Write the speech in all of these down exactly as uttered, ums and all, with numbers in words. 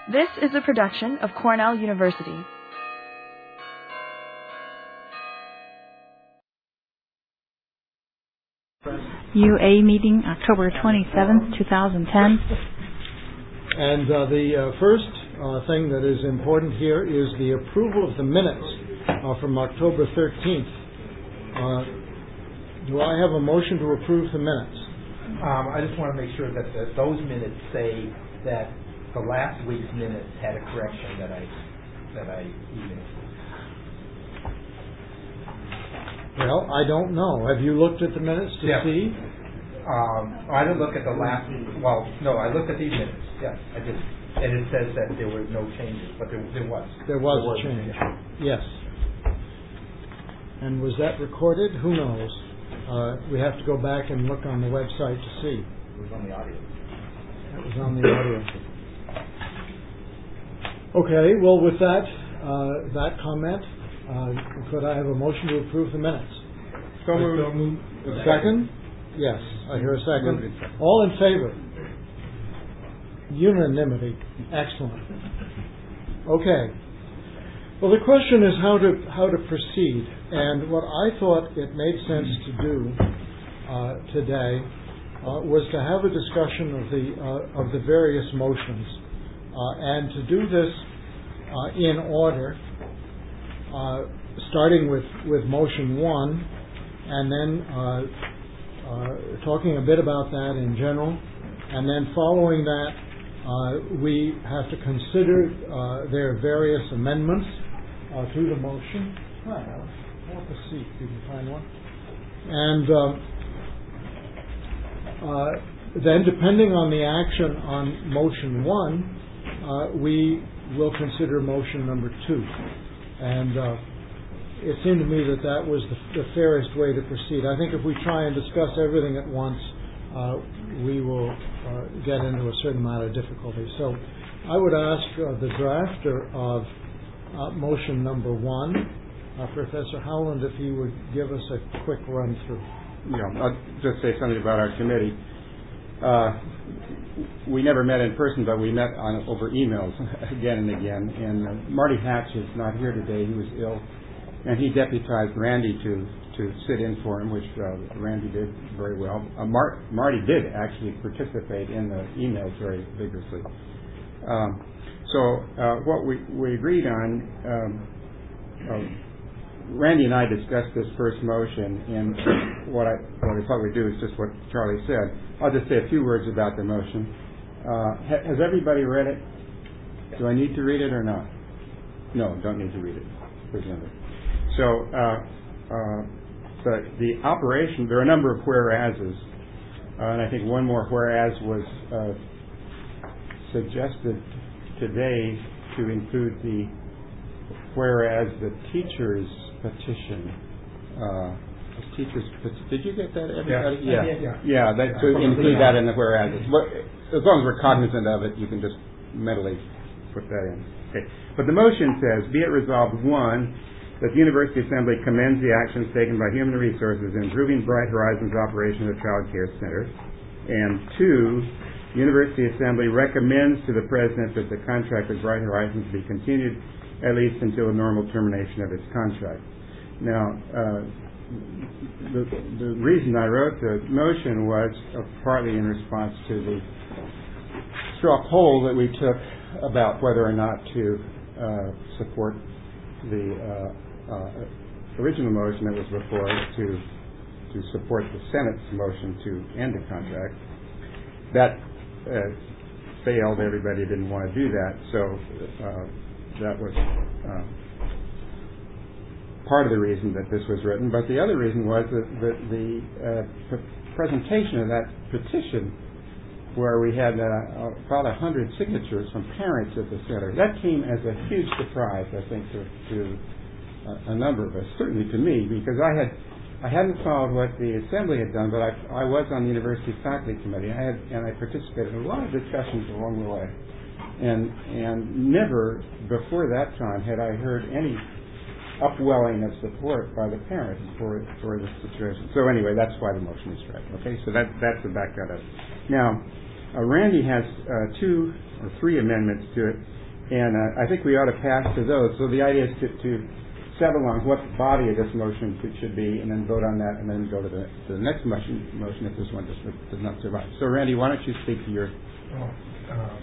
This is a production of Cornell University. U A meeting, October twenty-seventh, twenty ten. And uh, the uh, first uh, thing that is important here is the approval of the minutes uh, from October thirteenth. Uh, do I have a motion to approve the minutes? Um, I just want to make sure that the, those minutes say that the last week's minutes had a correction that I that I emailed. Well, I don't know. Have you looked at the minutes to Yeah. see? Um, I didn't look at the last. Well, no, I looked at these minutes. Yes, I did, and it says that there were no changes, but there, there was. There was there a change. Yes. And was that recorded? Who knows? Uh, we have to go back and look on the website to see. It was on the audio. That was on the audio. Okay. Well, with that uh, that comment, uh, could I have a motion to approve the minutes? So moved. A second? Yes, I hear a second. All in favor? Unanimity. Excellent. Okay. Well, the question is how to how to proceed, and what I thought it made sense to do uh, today uh, was to have a discussion of the uh, of the various motions, uh, and to do this uh, in order, uh, starting with with motion one, and then uh, uh, talking a bit about that in general, and then following that, uh, we have to consider uh, their various amendments Uh, to the motion. Hi, Alice. I want the seat. You can find one. And uh, uh, then, depending on the action on motion one, uh, we will consider motion number two. And uh, it seemed to me that that was the, the fairest way to proceed. I think if we try and discuss everything at once, uh, we will uh, get into a certain amount of difficulty. So I would ask uh, the drafter of Uh, motion number one, uh, Professor Howland, if he would give us a quick run through. Yeah, I'll just say something about our committee. Uh, we never met in person, but we met on over emails again and again. And uh, Marty Hatch is not here today; he was ill, and he deputized Randy to to sit in for him, which uh, Randy did very well. Uh, Mar- Marty did actually participate in the emails very vigorously. Um, So uh, what we, we agreed on, um, uh, Randy and I discussed this first motion, and what I what I thought we'd do is just what Charlie said. I'll just say a few words about the motion. Uh, ha- has everybody read it? Do I need to read it or not? No, don't need to read it. Presumably. So uh, uh, the the operation. There are a number of whereases, uh, and I think one more whereas was uh, suggested today to include the whereas the teacher's petition. Uh, teacher's petition. Did you get that, everybody? Yeah. Yeah. Yeah. Yeah. That, to include that in the whereas. But as long as we're cognizant of it, you can just mentally put that in. Okay. But the motion says, be it resolved, one, that the University Assembly commends the actions taken by Human Resources in improving Bright Horizons operation of child care centers, and two, University Assembly recommends to the President that the contract with Bright Horizons be continued at least until a normal termination of its contract. Now, uh, the, the reason I wrote the motion was uh, partly in response to the straw poll that we took about whether or not to uh, support the uh, uh, original motion that was before us to, to support the Senate's motion to end the contract. That Uh, failed. Everybody didn't want to do that, so uh, that was uh, part of the reason that this was written. But the other reason was that the, the uh, p- presentation of that petition, where we had uh, about a hundred signatures from parents at the center, that came as a huge surprise, I think, to, to uh, a number of us, certainly to me, because I had I hadn't followed what the Assembly had done, but I, I was on the University Faculty Committee, I had, and I participated in a lot of discussions along the way. And and never before that time had I heard any upwelling of support by the parents for for this situation. So anyway, that's why the motion is read. Okay, so that that's the background of it. Now, Uh, Randy has uh, two or three amendments to it, and uh, I think we ought to pass to those. So the idea is to, to settle on what the body of this motion should, should be, and then vote on that, and then go to the, to the next motion, motion if this one does, does not survive. So, Randy, why don't you speak to your... Oh, um,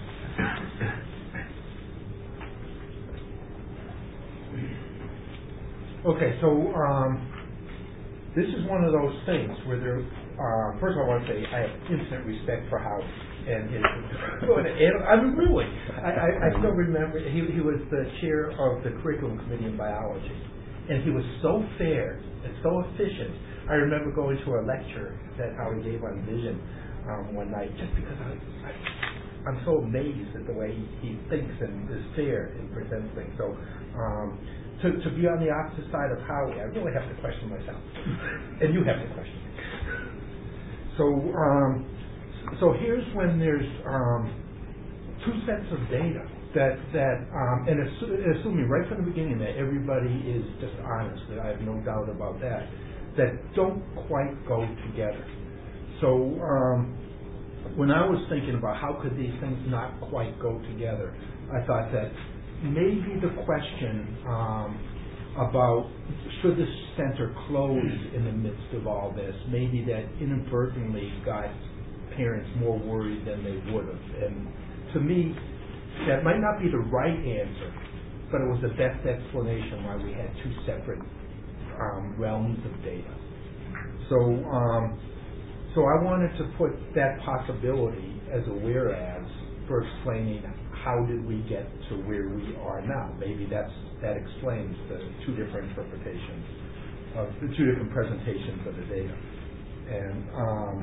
Okay, so um, this is one of those things where there. Uh, first, of all, I want to say I have infinite respect for Howard, and his. And I mean, really, I, I, I still remember he he was the chair of the curriculum committee in biology, and he was so fair and so efficient. I remember going to a lecture that Howard gave on vision um, one night, just because I, I I'm so amazed at the way he, he thinks and is fair and presents things. So. Um, To, to be on the opposite side of Howie, I really have to question myself, and you have to question. So, um, so here's when there's um, two sets of data that that, um, and assu- assuming right from the beginning that everybody is just honest, that I have no doubt about that, that don't quite go together. So, um, when I was thinking about how could these things not quite go together, I thought that. Maybe the question um, about should the center close in the midst of all this, maybe that inadvertently got parents more worried than they would have. And to me, that might not be the right answer, but it was the best explanation why we had two separate um, realms of data. So, um, so I wanted to put that possibility as a whereas for explaining how did we get to where we are now? Maybe that's that explains the two different interpretations of the two different presentations of the data. And um,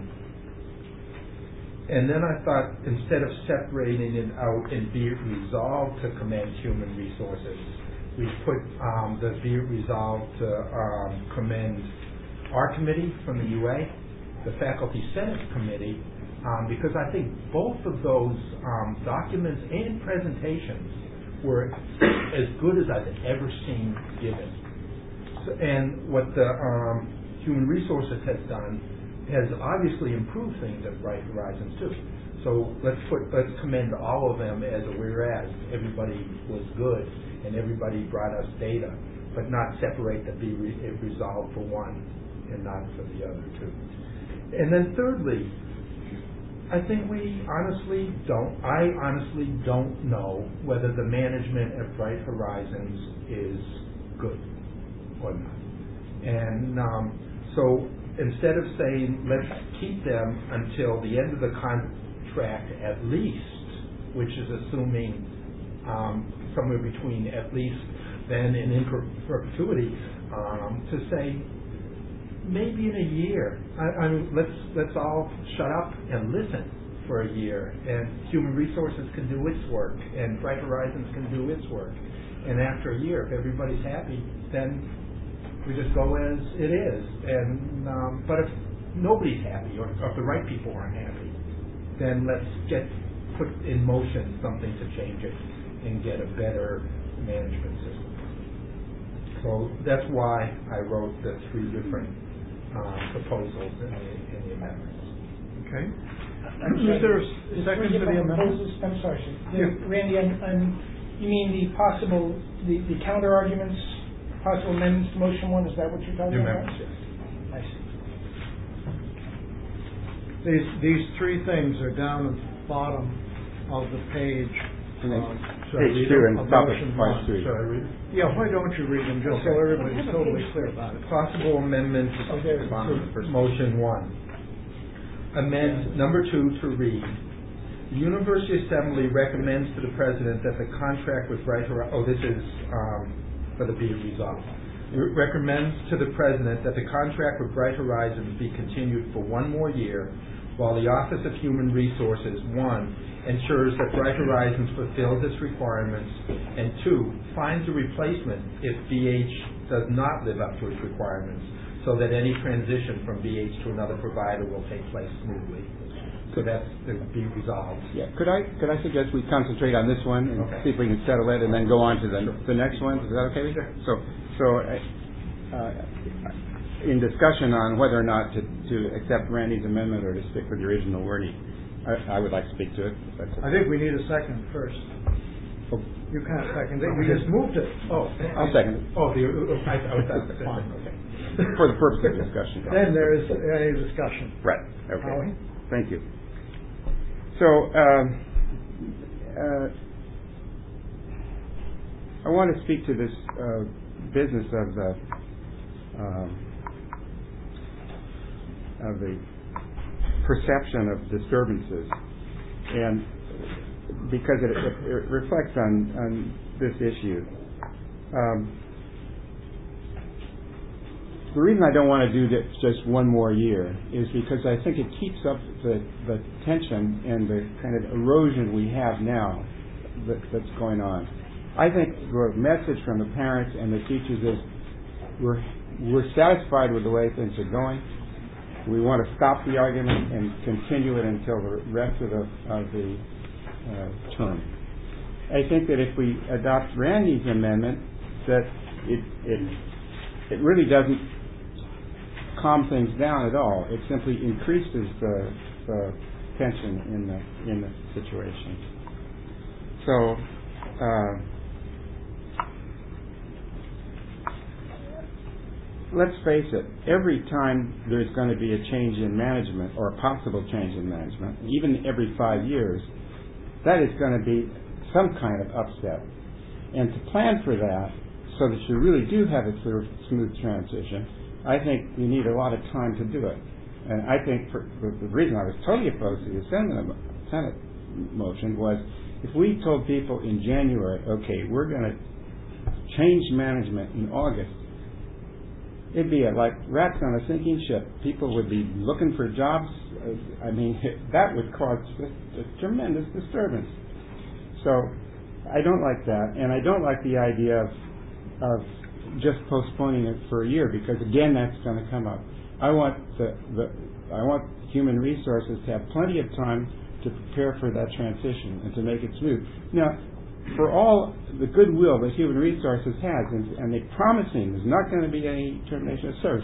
and then I thought instead of separating it out and be it resolved to commend human resources, we put um, the be it resolved to um, commend our committee from the U A, the Faculty Senate Committee. Um, because I think both of those um, documents and presentations were as good as I've ever seen given. So, and what the um, Human Resources has done has obviously improved things at Bright Horizons too. So let's put let's commend all of them as a whereas. Everybody was good and everybody brought us data, but not separate the be re- resolved for one and not for the other two. And then thirdly, I think we honestly don't, I honestly don't know whether the management at Bright Horizons is good or not. And um, so instead of saying, let's keep them until the end of the contract at least, which is assuming um, somewhere between at least then and in perpetuity, um, to say, maybe in a year, I, I mean, let's let's all shut up and listen for a year, and Human Resources can do its work, and Bright Horizons can do its work. And after a year, if everybody's happy, then we just go as it is. And um, but if nobody's happy, or if the right people aren't happy, then let's get put in motion something to change it and get a better management system. So that's why I wrote the three different uh, proposals in the, in the amendments. Okay. Is there a second to the amendment? I'm sorry, sir. Yeah. Randy, I'm, I'm, you mean the possible, the, the counter arguments, possible amendments to motion one? Is that what you're talking The about? amendments, yes. I see. These these three things are down at the bottom of the page. And then Um, page two and top of slide three. Shall I read? Yeah, why don't you read them just so Okay. everybody's totally clear about it? Possible amendments Oh, there it is. to motion one. Amend number two to read. The University Assembly recommends to the President that the contract with Bright Horizons, oh, this is um, for the be it resolved. It recommends to the President that the contract with Bright Horizons be continued for one more year while the Office of Human Resources, one, ensures that Bright Horizons fulfills its requirements, and two, finds a replacement if B H does not live up to its requirements, so that any transition from B H to another provider will take place smoothly. So that's to be resolved. Yeah. Could I could I suggest we concentrate on this one and Okay. see if we can settle it, and then go on to the the next one? Is that okay? Sure. So so uh, uh, in discussion on whether or not to to accept Randy's amendment or to stick with the original wording, I, I would like to speak to it. If that's okay. I think we need a second first. Oh. You can't second it. We just moved it. Oh, I'll second it. Oh, the, I, I was that's Fine. okay. For the purpose of discussion. Then there is any discussion. Right. Okay. Howie? Thank you. So, um, uh, I want to speak to this uh, business of the um, of the perception of disturbances, and because it, it, it reflects on, on this issue. Um, the reason I don't want to do this just one more year is because I think it keeps up the, the tension and the kind of erosion we have now that, that's going on. I think the message from the parents and the teachers is we're, we're satisfied with the way things are going. We want to stop the argument and continue it until the rest of the, of the uh, term. I think that if we adopt Randy's amendment, that it it it really doesn't calm things down at all. It simply increases the, the tension in the in the situation. So. Uh, Let's face it, every time there's going to be a change in management or a possible change in management, even every five years, that is going to be some kind of upset. And to plan for that so that you really do have a smooth transition, I think you need a lot of time to do it. And I think for, for the reason I was totally opposed to the Senate, Senate motion was if we told people in January, okay, we're going to change management in August, it'd be like rats on a sinking ship. People would be looking for jobs. I mean, that would cause a, a tremendous disturbance. So I don't like that, and I don't like the idea of, of just postponing it for a year because, again, that's going to come up. I want the, the I want human resources to have plenty of time to prepare for that transition and to make it smooth. Now, for all the goodwill that human resources has, and, and they're promising there's not going to be any termination of service,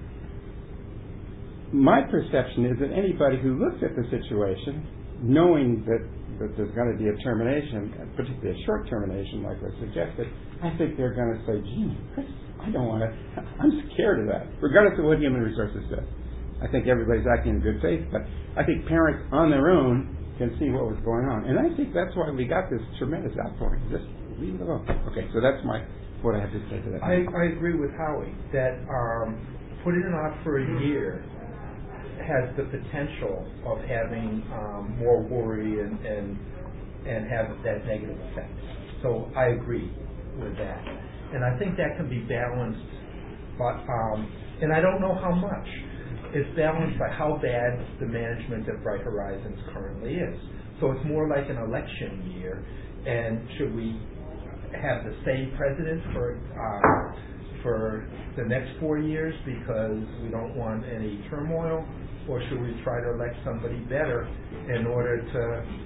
my perception is that anybody who looks at the situation, knowing that, that there's going to be a termination, particularly a short termination like was suggested, I think they're going to say, gee, Chris, I don't want to, I'm scared of that, regardless of what human resources says. I think everybody's acting in good faith, but I think parents on their own can see what was going on. And I think that's why we got this tremendous outpouring. Just leave it alone. Okay, so that's my what I have to say to that. I, I agree with Howie that um, putting it off for a year has the potential of having um, more worry and, and and have that negative effect. So I agree with that. And I think that can be balanced, but um, and I don't know how much. It's balanced by how bad the management of Bright Horizons currently is. So it's more like an election year. And should we have the same president for uh, for the next four years because we don't want any turmoil, or should we try to elect somebody better in order to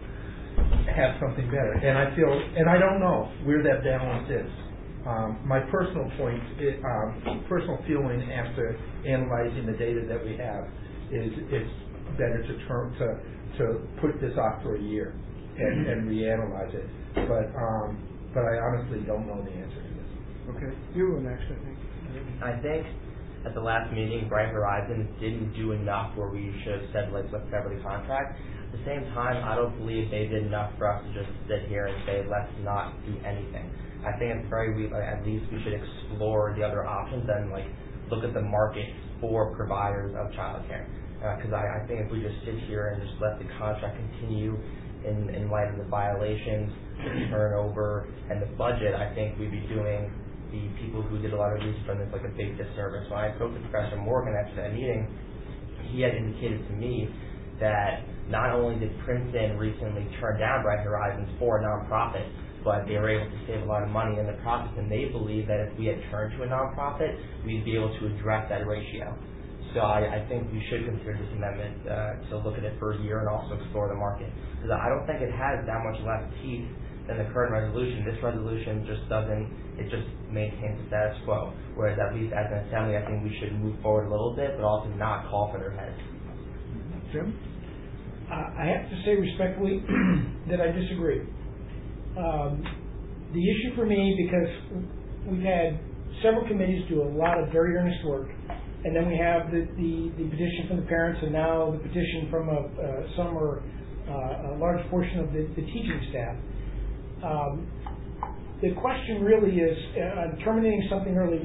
have something better? And I feel, and I don't know where that balance is. Um, my personal point, it, um, personal feeling after analyzing the data that we have is it's better to turn to to put this off for a year and, and reanalyze it. But um, but I honestly don't know the answer to this. Okay, you were next, I think. I think at the last meeting, Bright Horizons didn't do enough where we should have said, like, let's sever the contract. At the same time, I don't believe they did enough for us to just sit here and say, let's not do anything. I think it's very, we, like, at least we should explore the other options and, like, look at the market for providers of childcare. Because uh, I, I think if we just sit here and just let the contract continue in, in light of the violations, the turnover, and the budget, I think we'd be doing the people who did a lot of research on this like a big disservice. When I spoke to Professor Morgan after that meeting, he had indicated to me that not only did Princeton recently turn down Bright Horizons for a nonprofit, but they were able to save a lot of money in the process, and they believe that if we had turned to a nonprofit, we'd be able to address that ratio. So I, I think we should consider this amendment uh, to look at it for a year and also explore the market. Because I don't think it has that much less teeth than the current resolution. This resolution just doesn't, it just maintains the status quo. Whereas at least as an assembly, I think we should move forward a little bit, but also not call for their heads. Jim? I have to say respectfully that I disagree. Um, the issue for me, because we've had several committees do a lot of very earnest work, and then we have the, the, the petition from the parents, and now the petition from a, uh, some or uh, a large portion of the, the teaching staff. Um, the question really is, uh, on terminating something early,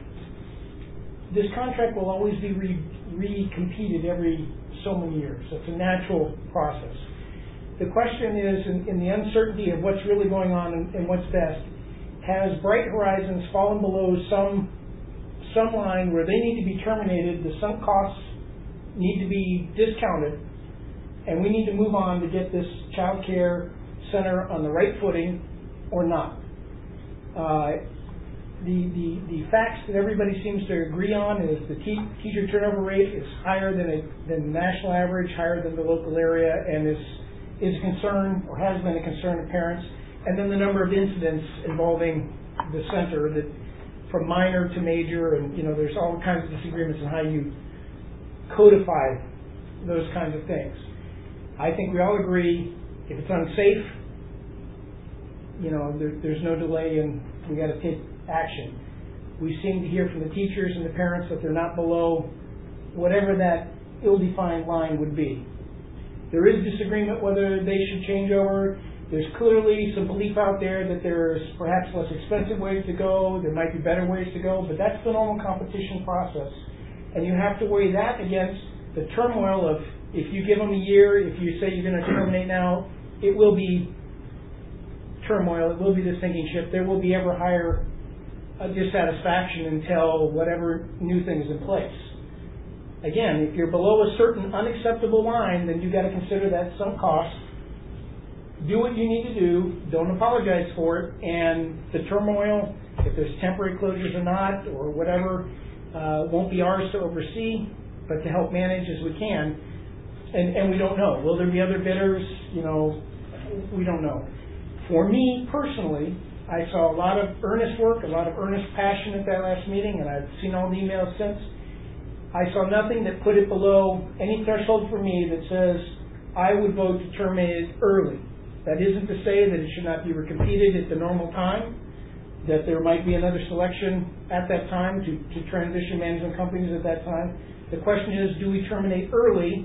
this contract will always be re, re-competed every so many years. It's a natural process. The question is, in, in the uncertainty of what's really going on and, and what's best, has Bright Horizons fallen below some some line where they need to be terminated, the sunk costs need to be discounted, and we need to move on to get this child care center on the right footing or not? Uh, the, the, the facts that everybody seems to agree on is the te- teacher turnover rate is higher than, a, than the national average, higher than the local area, and is, is a concern, or has been a concern of parents. And then the number of incidents involving the center, that from minor to major, and you know, there's all kinds of disagreements on how you codify those kinds of things. I think we all agree if it's unsafe, you know, there, there's no delay, and we got to take action. We seem to hear from the teachers and the parents that they're not below whatever that ill-defined line would be. There is disagreement whether they should change over. There's clearly some belief out there that there's perhaps less expensive ways to go, there might be better ways to go, but that's the normal competition process. And you have to weigh that against the turmoil of, if you give them a year, if you say you're going to terminate now, it will be turmoil, it will be the sinking ship, there will be ever higher uh, dissatisfaction until whatever new thing is in place. Again, if you're below a certain unacceptable line, then you've got to consider that some cost. Do what you need to do, don't apologize for it, and the turmoil, if there's temporary closures or not, or whatever, uh, won't be ours to oversee, but to help manage as we can. And, and we don't know. Will there be other bidders? You know, we don't know. For me, personally, I saw a lot of earnest work, a lot of earnest passion at that last meeting, and I've seen all the emails since. I saw nothing that put it below any threshold for me that says I would vote to terminate it early. That isn't to say that it should not be recompeted at the normal time, that there might be another selection at that time to, to transition management companies at that time. The question is, do we terminate early,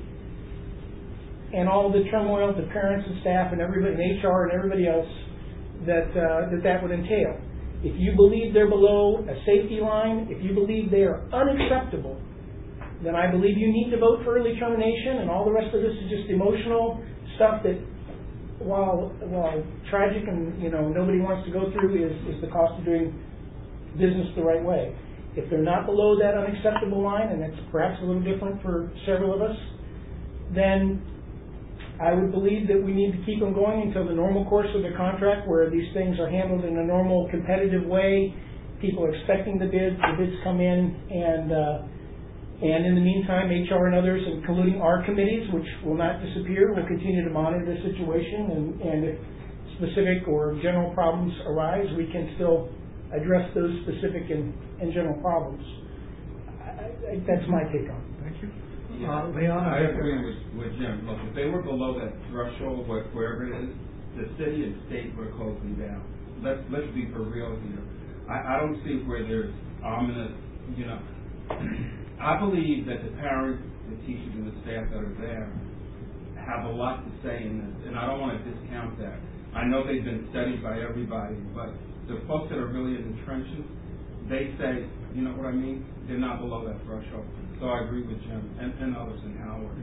and all the turmoil, the parents and staff and everybody, and H R and everybody else that, uh, that that would entail. If you believe they're below a safety line, if you believe they are unacceptable, then I believe you need to vote for early termination, and all the rest of this is just emotional stuff that, while while tragic and you know nobody wants to go through, is, is the cost of doing business the right way. If they're not below that unacceptable line, and it's perhaps a little different for several of us, then I would believe that we need to keep them going until the normal course of the contract, where these things are handled in a normal competitive way. People are expecting the bids, the bids come in, and uh, And in the meantime, H R and others, including our committees, which will not disappear, will continue to monitor the situation, and, and if specific or general problems arise, we can still address those specific and, and general problems. I, I, that's my take on it. Thank you. Yeah, uh, Leon, I agree with, with Jim. Look, if they were below that threshold, wherever it is, the city and state were closing down. Let's let's be for real here. I, I don't see where there's ominous, you know. I believe that the parents, the teachers, and the staff that are there have a lot to say in this, and I don't want to discount that. I know they've been studied by everybody, but the folks that are really in the trenches, they say, you know what I mean? They're not below that threshold. So I agree with Jim and, and others in Howard.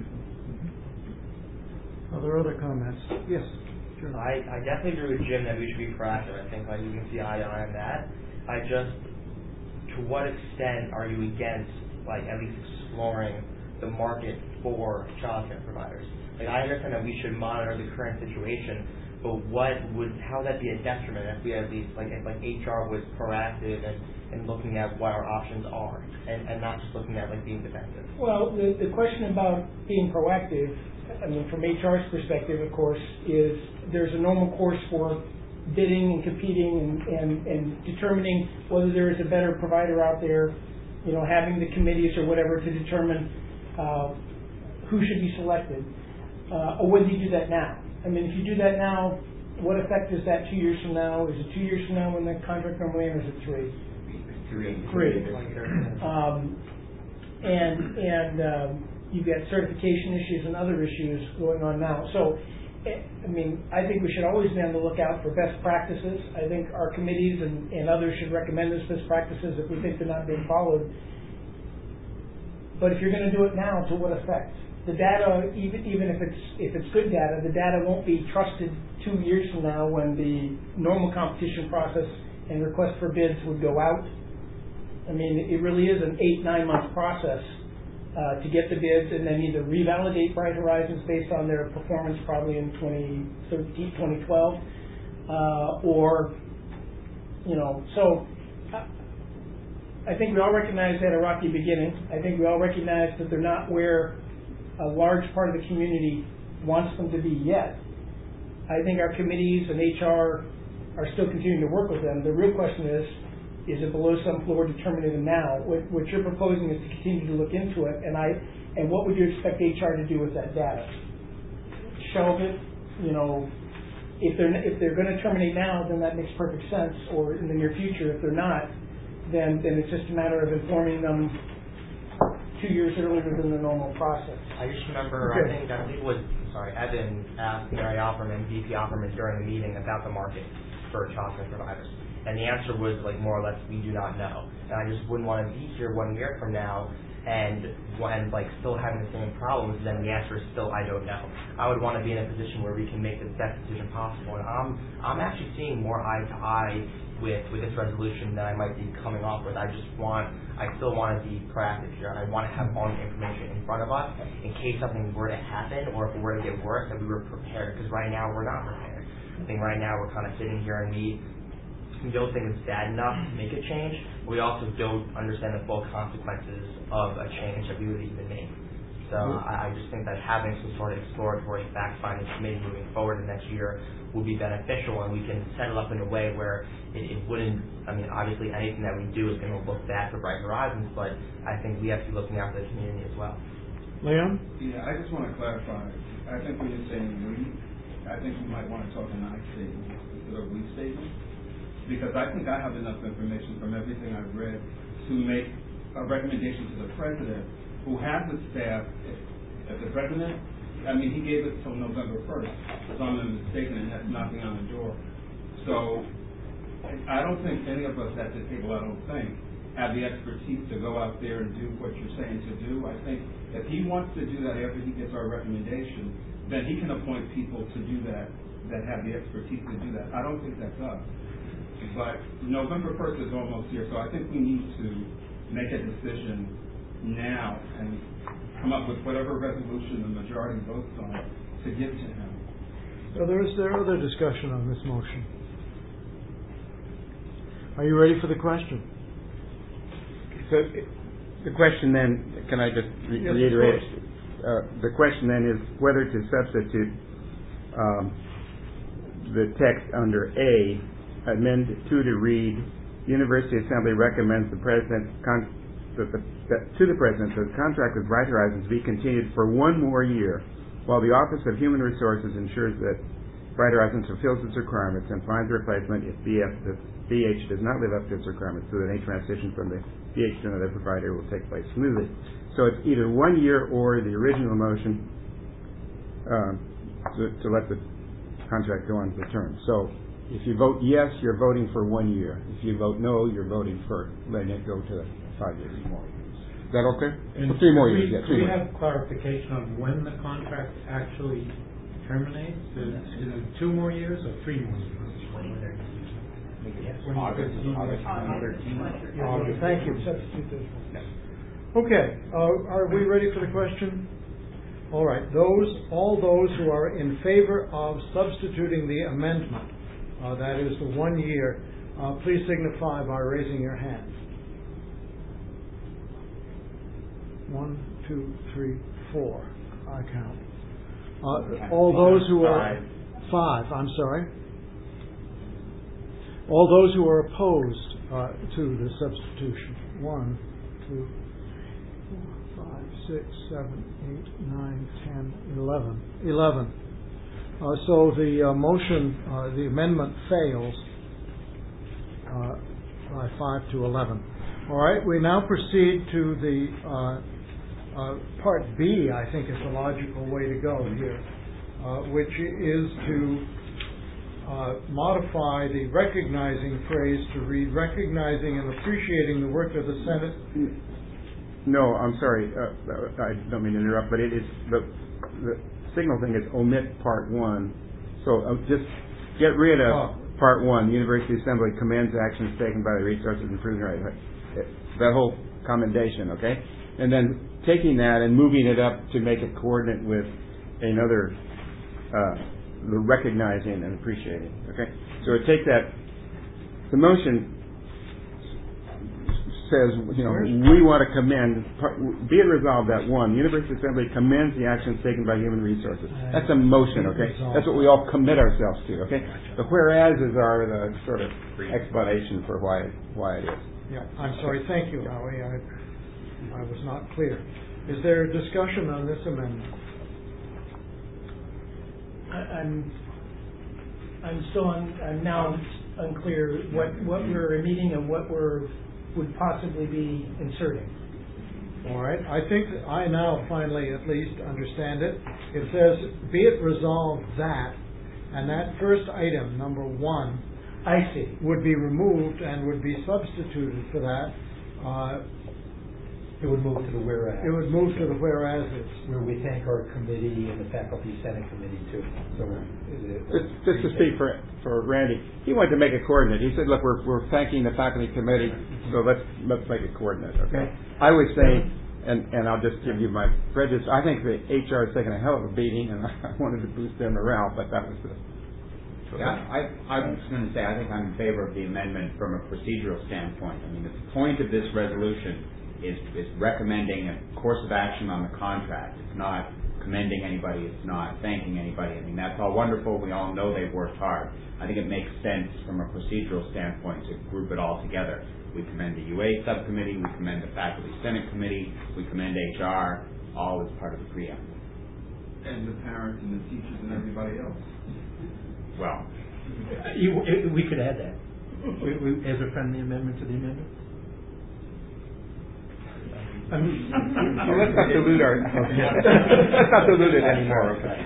Are there other comments? Yes. Sure. I, I definitely agree with Jim that we should be proactive. I think like, you can see eye to eye on that. I just, to what extent are you against like at least exploring the market for child care providers? Like I understand that we should monitor the current situation, but what would how would that be a detriment if we at least like if like H R was proactive and, and looking at what our options are and, and not just looking at like being defensive? Well, the, the question about being proactive, I mean from H R's perspective of course, is there's a normal course for bidding and competing and, and, and determining whether there is a better provider out there, you know, having the committees or whatever to determine uh, who should be selected. Uh, or whether you do that now. I mean, if you do that now, what effect is that two years from now? Is it two years from now when the contract normally ends, or is it three? Three. Three. Um, and and um, you've got certification issues and other issues going on now. So, I mean, I think we should always be on the lookout for best practices. I think our committees and, and others should recommend those best practices if we think they're not being followed. But if you're going to do it now, to what effect? The data, even even if it's if it's good data, the data won't be trusted two years from now when the normal competition process and request for bids would go out. I mean, it really is an eight, nine month process uh, to get the bids and then either revalidate Bright Horizons based on their performance probably in twenty thirteen, twenty twelve, uh, or, you know, so uh, I think we all recognize they had a rocky beginning. I think we all recognize that they're not where a large part of the community wants them to be yet. I think our committees and H R are still continuing to work with them. The real question is, is it below some floor to terminate them now? What, what you're proposing is to continue to look into it, and I, and what would you expect H R to do with that data? Shelve it, you know, if they're, if they're going to terminate now, then that makes perfect sense, or in the near future. If they're not, then, then it's just a matter of informing them two years earlier than the normal process. I just remember, Okay. I think, I think it was, sorry, Evan asked Mary Opperman, V P Opperman, during the meeting about the market for child care providers. And the answer was, like, more or less, we do not know. And I just wouldn't want to be here one year from now and when, like, still having the same problems, then the answer is still, I don't know. I would want to be in a position where we can make the best decision possible. And I'm, I'm actually seeing more eye to eye with, with this resolution than I might be coming off with. I just want, I still want to be proactive here. I want to have all the information in front of us in case something were to happen or if it were to get worse, that we were prepared. Because right now, we're not prepared. I think right now, we're kind of sitting here and we, we don't think it's bad enough to make a change. We also don't understand the full consequences of a change that we would even make. So I, I just think that having some sort of exploratory fact-finding committee moving forward in the next year will be beneficial, and we can set it up in a way where it, it wouldn't, I mean, obviously anything that we do is going to look bad for Bright Horizons, but I think we have to be looking out for the community as well. Leon? Yeah, I just want to clarify. I think when you're saying we, I think you might want to talk in I statement instead of we statement, because I think I have enough information from everything I've read to make a recommendation to the president, who has the staff. If, if the president, I mean, he gave it till November first, if I'm not mistaken, and that's knocking on the door. So I don't think any of us at the table, I don't think, have the expertise to go out there and do what you're saying to do. I think if he wants to do that after he gets our recommendation, then he can appoint people to do that, that have the expertise to do that. I don't think that's us. But November first is almost here, so I think we need to make a decision now and come up with whatever resolution the majority votes on to give to him. So there is there other discussion on this motion. Are you ready for the question? So the question then, can I just re- yes, reiterate? Uh, the question then is whether to substitute um, the text under A, amend two to read, University Assembly recommends the President con- that the, that, to the President that the contract with Bright Horizons be continued for one more year while the Office of Human Resources ensures that Bright Horizons fulfills its requirements and finds a replacement if B F, the B H does not live up to its requirements, so that any transition from the B H to another provider will take place smoothly. So it's either one year or the original motion um, to, to let the contract go on the term. So if you vote yes, you're voting for one year. If you vote no, you're voting for letting it go to five years more. Is that okay? And For three more we, years, yeah. Do Three we more. have clarification on when the contract actually terminates? Is, is it two more years or three more years? August. August. August. Thank you. Substitute this one. Okay. Uh, are we ready for the question? All right. Those, all those who are in favor of substituting the amendment, uh, that is the one year, uh, please signify by raising your hand. One, two, three, four. I count. Uh, all those who are five. I'm sorry. All those who are opposed uh, to the substitution. One, two, four, five, six, seven, eight, nine, ten, eleven. eleven. Uh, so the uh, motion, uh, the amendment fails uh, by five to eleven. All right, we now proceed to the uh, uh, part B, I think is the logical way to go here, uh, which is to uh, modify the recognizing phrase to read recognizing and appreciating the work of the Senate. No, I'm sorry, uh, I don't mean to interrupt, but it is, the, the signal thing is omit part one. So uh, just get rid of oh. part one. The University Assembly commends actions taken by the Resources Improvement Right. That whole commendation, okay? And then taking that and moving it up to make it coordinate with another, uh, the recognizing and appreciating, okay? So take that, the motion says, you know, we want to commend, be it resolved that one, the University Assembly commends the actions taken by Human Resources. That's a motion, okay? That's what we all commit ourselves to, okay? The whereases are the sort of explanation for why why it is. Yeah, I'm sorry. Thank you, Howie. I, I was not clear. Is there a discussion on this amendment? I, I'm I'm still un, I'm now unclear what what we're meeting and what we're would possibly be inserting. All right. I think I now finally at least understand it. It says, be it resolved that, and that first item, number one, I see, would be removed and would be substituted for that. Uh, it would move to the whereas. It would move to the whereases. Where we thank our committee and the Faculty Senate Committee too. So, just, just to speak for for Randy, he wanted to make a coordinate. He said, "Look, we're we're thanking the faculty committee, so let's let's make a coordinate." Okay. I would say, and and I'll just give you my prejudice. I think the H R is taking a hell of a beating, and I wanted to boost their morale, but that was the. Yeah, I, I was going to say I think I'm in favor of the amendment from a procedural standpoint. I mean, the point of this resolution is is recommending a course of action on the contract. It's not commending anybody. It's not thanking anybody. I mean, that's all wonderful. We all know they've worked hard. I think it makes sense from a procedural standpoint to group it all together. We commend the U A subcommittee. We commend the Faculty Senate Committee. We commend H R, all as part of the preamble. And the parents and the teachers and everybody else. Well, you, it, we could add that we, we, as a friendly amendment to the amendment. I mean, so let's not dilute our. Okay. Let's not dilute it anymore. Okay.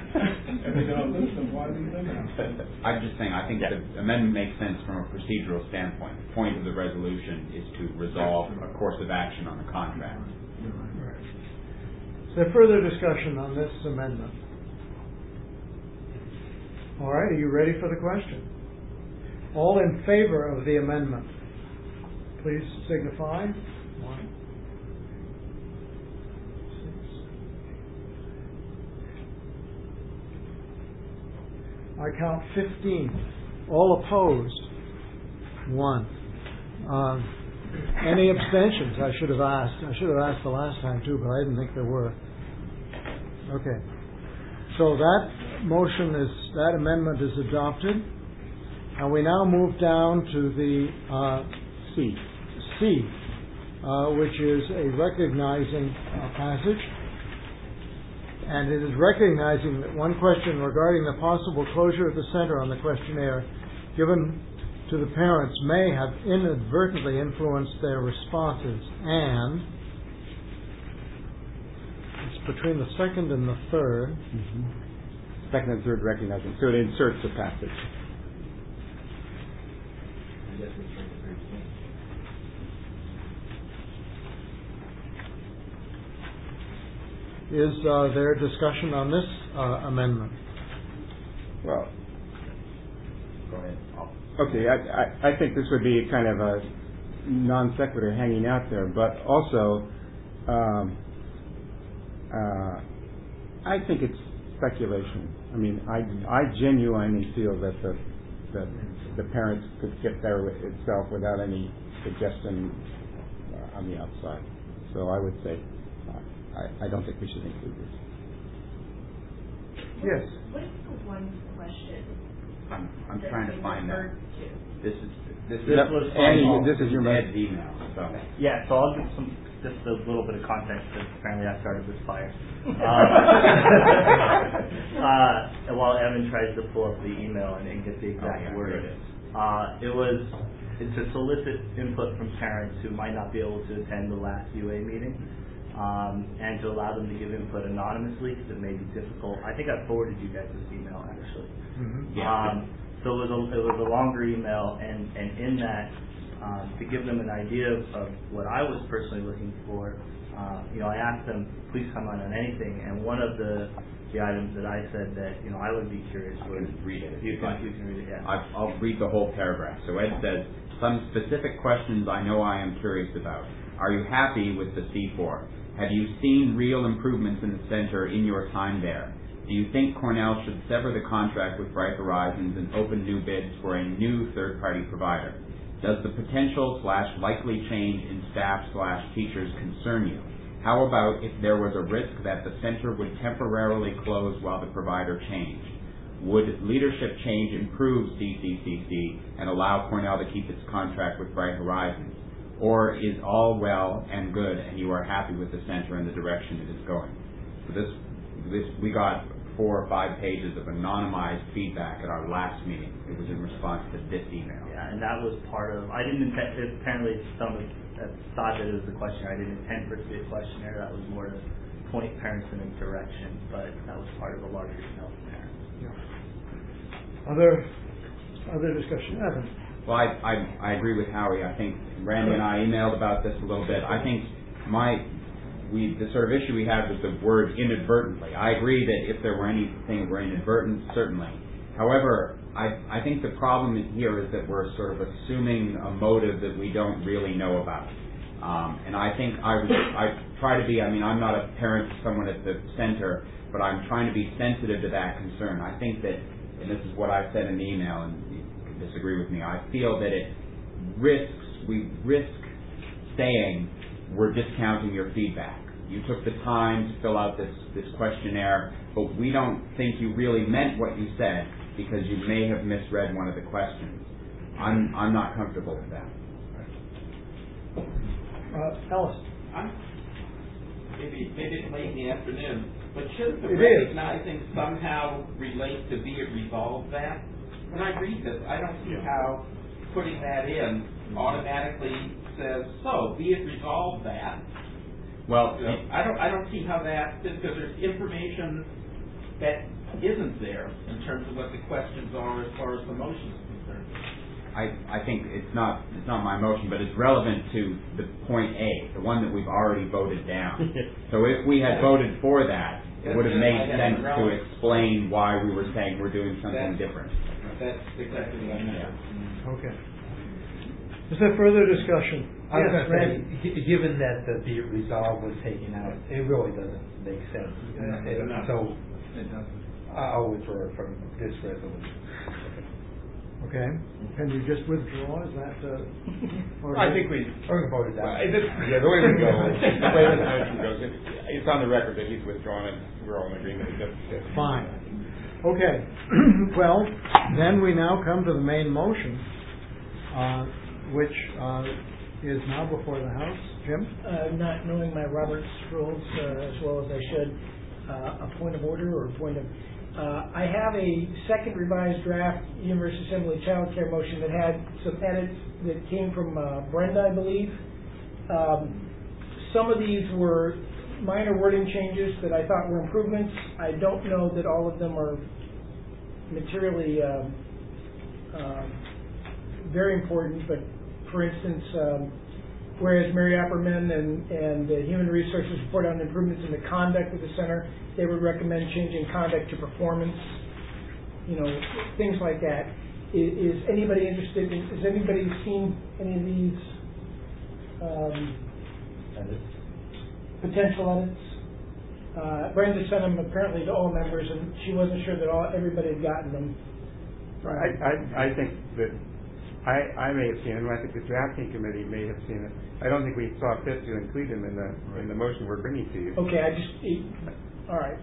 I'm just saying. I think the amendment makes sense from a procedural standpoint. The point of the resolution is to resolve a course of action on the contract. Is there further discussion on this amendment? All right, are you ready for the question? All in favor of the amendment, please signify. One, six. I count fifteen. All opposed? One. Um, any abstentions? I should have asked. I should have asked the last time too, but I didn't think there were. Okay. So that motion is, that amendment is adopted. And we now move down to the uh, C. C, uh, which is a recognizing uh, passage. And it is recognizing that one question regarding the possible closure of the center on the questionnaire given to the parents may have inadvertently influenced their responses, and between the second and the third. Mm-hmm. Second and third recognizing. So it inserts the passage. Is uh, there discussion on this uh, amendment? Well, go ahead. Okay, I, I, I think this would be kind of a non sequitur hanging out there, but also um, Uh, I think it's speculation. I mean, I, I genuinely feel that the that the parents could get there itself without any suggestion uh, on the outside. So I would say uh, I, I don't think we should include this. Yes. What is the one question? I'm I'm trying to find that. To? This is this, this is was Annie, this is your Ed's email. So yeah, so I'll give some just a little bit of context, because apparently I started this fire. Um, uh, and while Evan tries to pull up the email and, and get the exact oh, yeah, word, uh, it was it's to solicit input from parents who might not be able to attend the last U A meeting, um, and to allow them to give input anonymously, because it may be difficult. I think I forwarded you guys this email, actually. Mm-hmm. Yeah. Um, so it was, a, it was a longer email, and, and in that, um, to give them an idea of, of what I was personally looking for, uh, you know, I asked them, please comment on anything, and one of the the items that I said that, you know, I would be curious I was... can read it. You can, you can read it, yeah. I, I'll read the whole paragraph. So Ed says, some specific questions I know I am curious about. Are you happy with the C four? Have you seen real improvements in the center in your time there? Do you think Cornell should sever the contract with Bright Horizons and open new bids for a new third-party provider? Does the potential slash likely change in staff slash teachers concern you? How about if there was a risk that the center would temporarily close while the provider changed? Would leadership change improve C C C C and allow Cornell to keep its contract with Bright Horizons? Or is all well and good and you are happy with the center and the direction it is going? So this, this we got four or five pages of anonymized feedback at our last meeting. It was in response to this email. Yeah, and that was part of, I didn't intend, apparently some of uh, thought that it was a questionnaire. I didn't intend for it to be a questionnaire. That was more to point parents in a direction, but that was part of a larger email from parents. Yeah. Other, other discussion? Evan? Well, I, I, I agree with Howie. I think Randy and I emailed about this a little bit. I think my, we, the sort of issue we had was the word inadvertently. I agree that if there were anything that were inadvertent, certainly. However, I, I think the problem here is that we're sort of assuming a motive that we don't really know about. Um, and I think I, was, I try to be, I mean, I'm not a parent of someone at the center, but I'm trying to be sensitive to that concern. I think that, and this is what I said in the email, and you can disagree with me, I feel that it risks, we risk saying we're discounting your feedback. You took the time to fill out this, this questionnaire, but we don't think you really meant what you said because you may have misread one of the questions. I'm, I'm not comfortable with that. Uh, Ellis? I'm, maybe, maybe it's late in the afternoon, but shouldn't the it recognizing is. somehow relate to be it resolve that? When I read this, I don't see how putting that in automatically says, so, be it resolve that. Well, you know, I don't I don't see how that, because there's information that isn't there in terms of what the questions are as far as the motion is concerned. I, I think it's not it's not my motion, but it's relevant to the point A, the one that we've already voted down. So if we had voted for that, it would have made sense to explain why we were saying we're doing something that's, different. That's exactly what I meant. Yeah. Okay. Is there further discussion? I was going to say, g- given that the be it resolved was taken out, it really doesn't make sense. Yeah, it, it so it doesn't. I'll withdraw from this resolution. Okay. Can you just withdraw? Is that? Uh, or I think we. Or vote it down. Well, this, yeah, the way we go, the way the motion goes, it, it's on the record that he's withdrawn, and we're all in agreement. That's, that's Fine. Okay. Well, then we now come to the main motion, uh, which uh, is now before the House. Jim? Uh, not knowing my Robert's rules uh, as well as I should, uh, a point of order or a point of... Uh, I have a second revised draft University Assembly Child Care motion that had some edits that came from uh, Brenda, I believe. Um, some of these were minor wording changes that I thought were improvements. I don't know that all of them are materially uh, uh, very important, but for instance, um, whereas Mary Apperman and, and uh, Human Resources report on improvements in the conduct of the center, they would recommend changing conduct to performance, you know, things like that. Is, is anybody interested in, has anybody seen any of these um, Edits. potential edits? Uh, Brenda sent them apparently to all members, and she wasn't sure that all everybody had gotten them. I, I, I think that I, I may have seen it, and I think the drafting committee may have seen it. I don't think we saw fit to include them in the in the motion we're bringing to you. Okay, I just it, all right.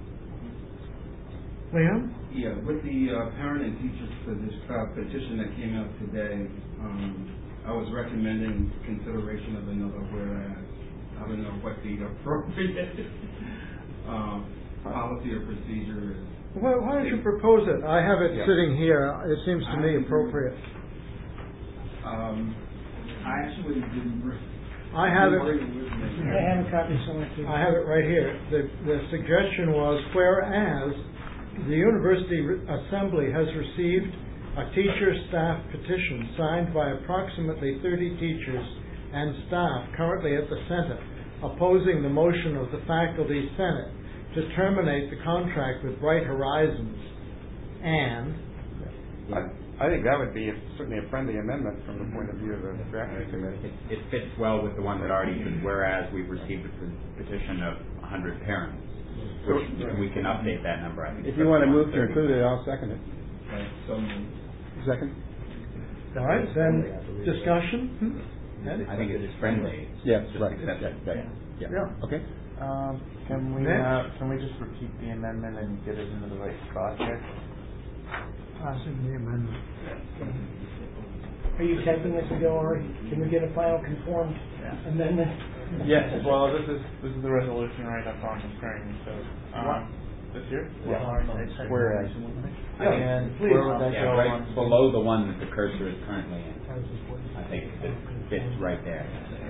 Liam? Yeah, with the uh, parent and teachers petition, uh, petition that came out today, um, I was recommending consideration of another whereas. I don't know what the appropriate um, policy or procedure is. Well, why don't you propose it? I have it Yeah. sitting here. It seems to me appropriate. Um, I actually didn't. Re- I have it. I have a copy somewhere too. I have it right here. The, the suggestion was, whereas the University Re- Assembly has received a teacher staff petition signed by approximately thirty teachers and staff currently at the Senate opposing the motion of the Faculty Senate to terminate the contract with Bright Horizons, and I, I think that would be a, certainly a friendly amendment from the point of view of the drafting committee. It, it fits well with the one that already says, whereas we've received a p- petition of one hundred parents, which we can update that number, I think. If you want to move to include it, I'll second it. Right, so Second? all right, then discussion. I think it is friendly. Yeah, Just right. accept it. Yeah, yeah. Yeah. Okay. Um, can we, Next. uh, can we just repeat the amendment and get it into the right spot here? Passing the amendment. Are you typing this to go, or can we get a final conformed amendment? Yes, well, this is, this is the resolution right up on the screen, so, um, this here? Yeah. Whereas. Yeah, And please. where would that Yeah, go right on? below the one that the cursor is currently in. I think it fits right there.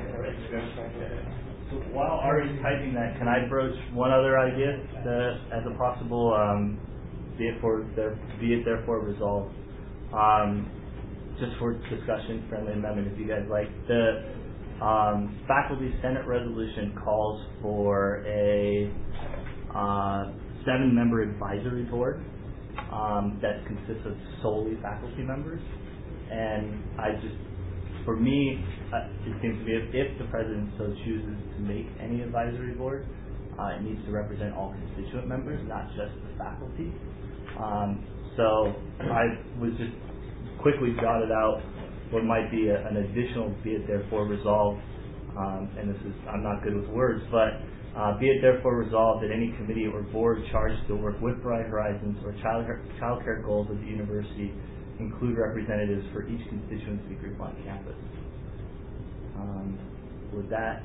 So while Ari's typing that, can I broach one other idea that, as a possible, um, be it for there, be it therefore resolved, um, just for discussion, friendly amendment, if you guys like. The um, Faculty Senate resolution calls for a uh, seven-member advisory board um, that consists of solely faculty members, and I just. For me, uh, it seems to be if, if the president so chooses to make any advisory board, uh, it needs to represent all constituent members, not just the faculty. Um, so I was just quickly jotted out what might be a, an additional, be it therefore resolved, um, and this is, I'm not good with words, but uh, be it therefore resolved that any committee or board charged to work with Bright Horizons or child, child care goals of the university include representatives for each constituency group on campus. Um, would that,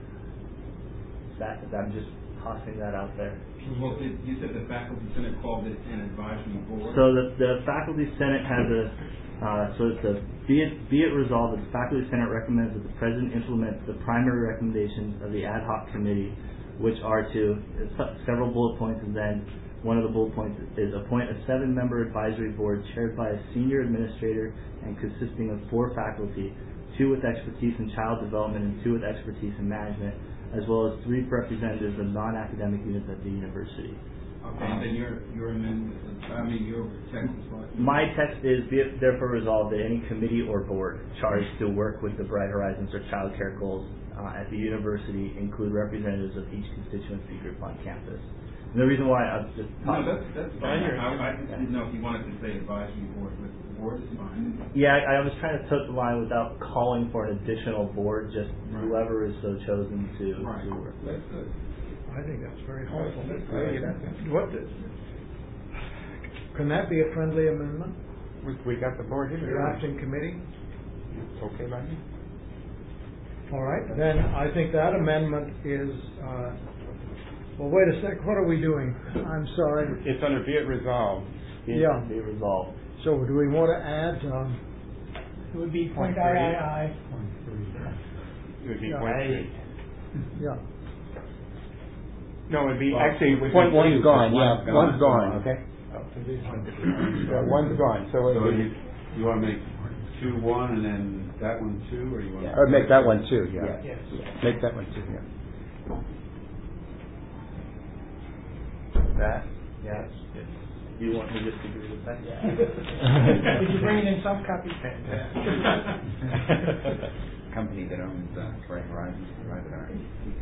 that, I'm just tossing that out there. well, it, you said the faculty senate called it an advisory board. So the, the faculty senate has a, uh, so it's a, be it, be it resolved that the faculty senate recommends that the president implements the primary recommendations of the ad hoc committee, which are to, uh, several bullet points, and then one of the bullet points is appoint a seven-member advisory board chaired by a senior administrator and consisting of four faculty, two with expertise in child development and two with expertise in management, as well as three representatives of non-academic units at the university. Okay, um, then your your amendment, I mean your text is what? My text is, be it therefore resolved that any committee or board charged to work with the Bright Horizons or child care goals uh, at the university include representatives of each constituency group on campus. And the reason why I was just no, that's that's fine. I, I just didn't know if you wanted to say advisory board, but the board is fine. Yeah, I, I was trying to tote the line without calling for an additional board, just right. Whoever is so chosen to, right. to work. That's good. I think that's very helpful. That's great. What? Can that be a friendly amendment? We, we got the board here. Drafting committee. It's okay by me. All right, then I think that amendment is. Uh, Well, wait a sec. What are we doing? I'm sorry. It's under be it resolved. Be it, yeah. Be it resolved. So do we want to add? Um, it would be point I I I. It would be yeah. point three. Yeah. No, it would be well, actually point point one's two, gone. One's Yeah, gone. one's gone. Okay. Yeah, one's gone. So, so it, you, you want to make two one and then that one two, or you want? Yeah. Or make that one two. Yeah. yeah. Yes. Make that one two. Yeah. That? Yes. yes. You want me to disagree with that? Yeah. Did you bring it in soft copy? Company that owns uh, Bright Horizons provided our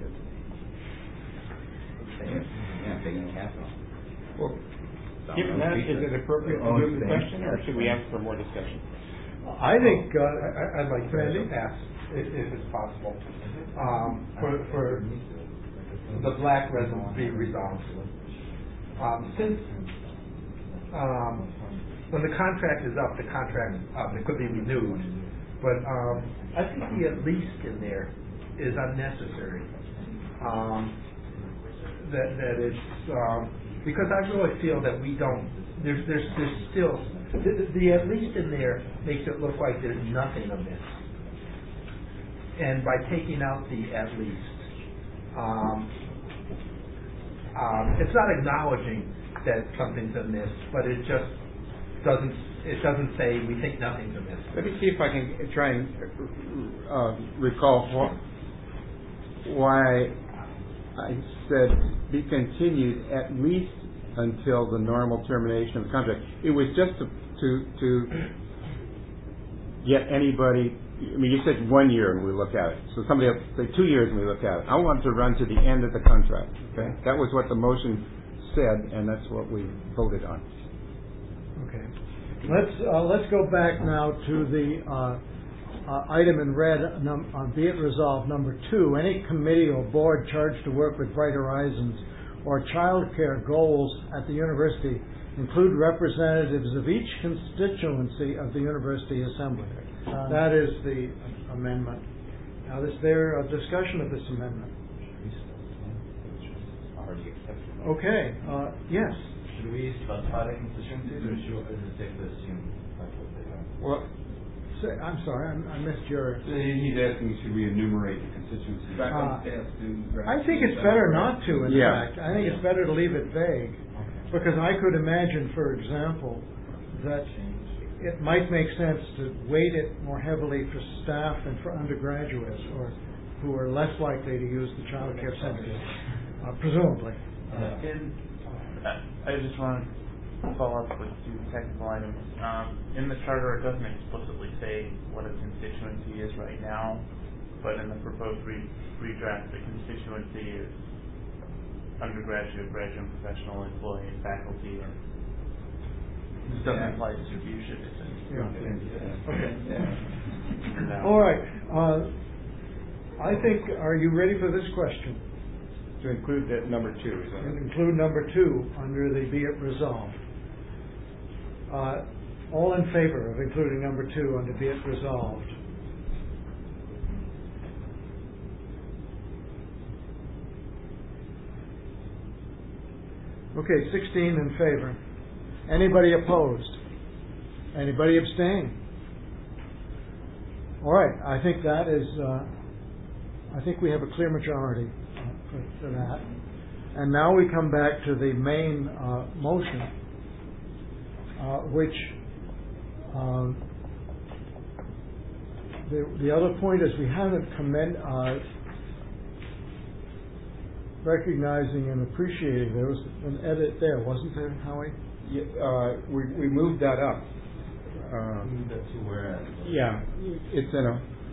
yeah, big in capital. Well, given that, is it appropriate to move the question, or should we ask for more discussion? I think uh, I, I'd like to ask, if, if it's possible, um, for, for the black resolution be resolved. Um, since um, when the contract is up, the contract um, it could be renewed, but um, I think the at least in there is unnecessary. um, that, that it's, um, because I really feel that we don't, there's, there's, there's still, the, the at least in there makes it look like there's nothing amiss. And by taking out the at least, um, um, it's not acknowledging that something's amiss, but it just doesn't, it doesn't say we think nothing's amiss. Let me see if I can try and uh, recall wh- why I said be continued at least until the normal termination of the contract. It was just to to, to get anybody. I mean, you said one year and we look at it. So somebody else say two years and we look at it. I want to run to the end of the contract. Okay, that was what the motion said, and that's what we voted on. Okay. Let's uh, let's go back now to the uh, uh, item in red num- on be it resolved number two. Any committee or board charged to work with Bright Horizons or child care goals at the university include representatives of each constituency of the university assembly. Uh, that is the amendment. Now, is there a discussion of this amendment? Already accepted. Okay. Uh, yes. Should we specify the constituencies, or should we just take the assume that's what they are? Well, say, I'm sorry, I, I missed your. He's asking, should we enumerate the constituencies? Uh, I think it's better not to. In yeah. fact, I think it's better to leave it vague, because I could imagine, for example, that it might make sense to weight it more heavily for staff and for undergraduates, or who are less likely to use the child care center, uh, presumably. Uh, in, I just want to follow up with two technical items. Um, in the charter, it doesn't explicitly say what a constituency is right now, but in the proposed re- redraft, the constituency is undergraduate, graduate, professional, employee, and faculty, and this doesn't yeah. apply distribution. It's in, yeah. Okay. Yeah. All right. Uh, I think. Are you ready for this question? To include that number two. Is that And include number two under the be it resolved. Uh, all in favor of including number two under be it resolved? Okay, sixteen in favor. Anybody opposed? Anybody abstain? All right, I think that is, uh, I think we have a clear majority uh, for, for that. And now we come back to the main uh, motion, uh, which um, the, the other point is we haven't commend, uh, recognizing and appreciating. There was an edit there, wasn't there, Howie? Yeah, uh, we we moved that up. Uh, Move that to whereas. yeah, it's in a.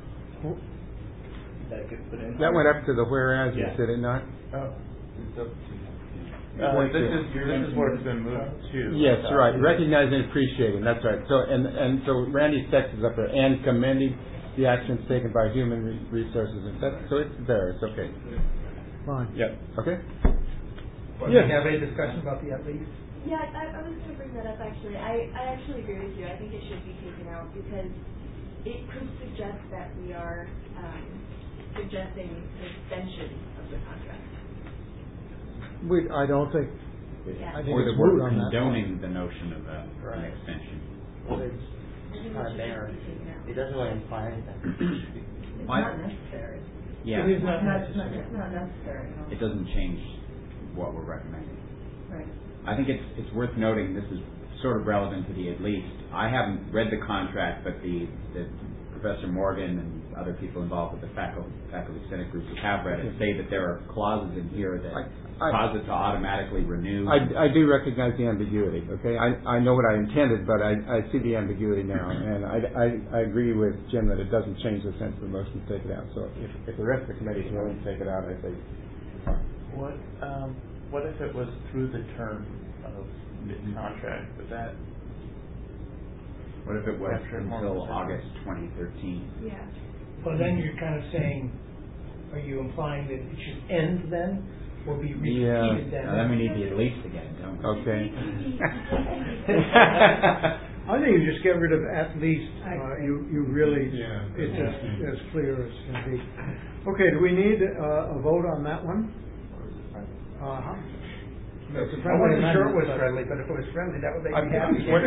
That gets put in. That went up to the whereas, Yeah. did it not? Oh. It's up to Uh, this is this is where it's been moved to. Yes, right. Recognizing and appreciating. That's right. So and and so Randy's text is up there, and commending the actions taken by human re- resources. And that, so it's there. It's okay. Fine. Yep. Okay. Well, Yes. do you have any discussion about the at least? Yeah, I, I was going to bring that up actually. I, I actually agree with you. I think it should be taken out because it could suggest that we are um, suggesting an extension of the contract. We, I don't think. Yeah. I think Or it's that we're moot on that. condoning the notion of a, Right. an extension. Well, it's not there. It doesn't really imply anything. It's Why- not necessary. Yeah. It is not necessary. It's not necessary. no. It doesn't change what we're recommending. Right. I think it's it's worth noting, this is sort of relevant to the at least. I haven't read the contract, but the, the Professor Morgan and other people involved with the faculty, faculty senate groups who have read it say that there are clauses in here that I, I, cause it to automatically renew. I, I do recognize the ambiguity. Okay, I I know what I intended, but I, I see the ambiguity now, and I, I I agree with Jim that it doesn't change the sense of the motion to take it out. So if if the rest of the committee is willing to take it out, I say fine. What um what if it was through the term of the contract? Would that What if it was capture more until percent? August twenty thirteen? Yeah. Well, then you're kind of saying, are you implying that it should end then, or be repeated then? Now then we need the at least again, don't we? Okay. I think you just get rid of at least, uh, you, you really, Yeah. it's as, as clear as can be. Okay, do we need uh, a vote on that one? Uh-huh. It's a I friendly wasn't sure it was amendment, but- friendly, but if it was friendly, that would make I'm- me happy. what-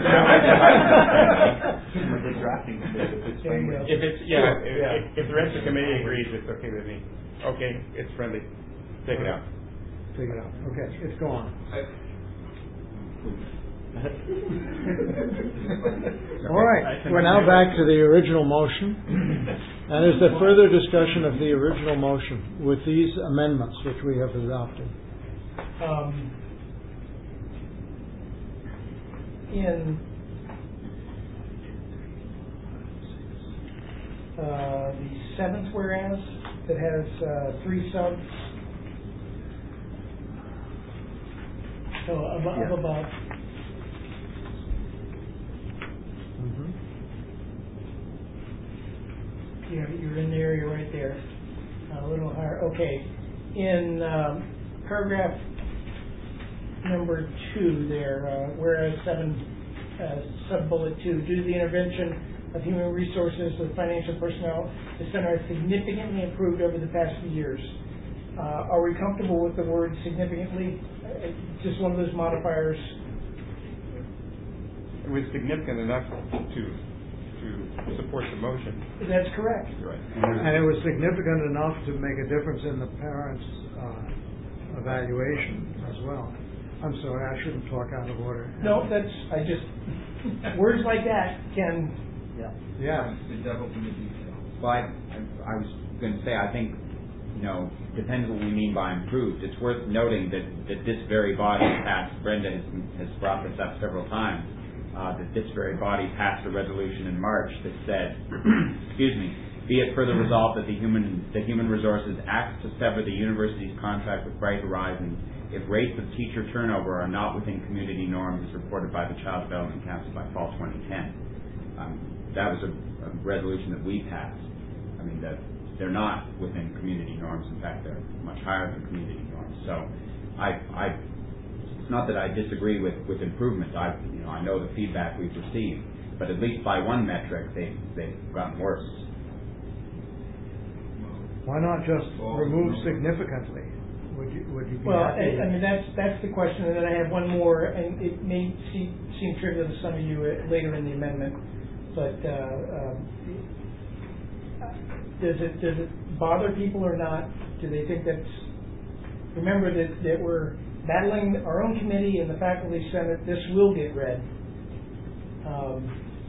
The drafting committee, if it's friendly. If it's, yeah, if, Yeah. if- if the rest of the committee agrees, it's okay with me. Okay, it's friendly. Take it out. Take it out. Okay, it's gone. All right, we're now back to the original motion. And is there further discussion of the original motion with these amendments which we have adopted? Um, in uh, the seventh whereas that has uh, three subs, so above, Yeah. above. Mhm. You're, you're in the area right there, a little higher. Okay, in um, paragraph number two there, uh, whereas seven, uh, sub-bullet two, due to the intervention of human resources with financial personnel, the center has significantly improved over the past few years. Uh, are we comfortable with the word significantly? Uh, just one of those modifiers. It was significant enough to, to support the motion. That's correct. Right. And it was significant enough to make a difference in the parents' uh, evaluation as well. I'm sorry, I shouldn't talk out of order. No, that's, I just, words like that can, Yeah. Yeah. The devil's in the detail. Well, I, I was going to say, I think, you know, depends what we mean by improved. It's worth noting that, that this very body passed, Brenda has, has brought this up several times, uh, that this very body passed a resolution in March that said, excuse me, be it further resolved that the human, the human resources act to sever the university's contract with Bright Horizons if rates of teacher turnover are not within community norms as reported by the Child Development Council by fall twenty ten. Um, that was a, a resolution that we passed. I mean, that they're not within community norms. In fact, they're much higher than community norms. So, I, I, it's not that I disagree with, with improvement. I, you know, I know the feedback we've received, but at least by one metric, they they've gotten worse. Why not just remove significantly? Would you, would you be well, happy? I, I mean, that's, that's the question, and then I have one more, and it may seem, seem trivial to some of you uh, later in the amendment, but, uh, um, does it, does it bother people or not? Do they think that's, remember that, that we're battling our own committee and the faculty senate, this will get read. Um,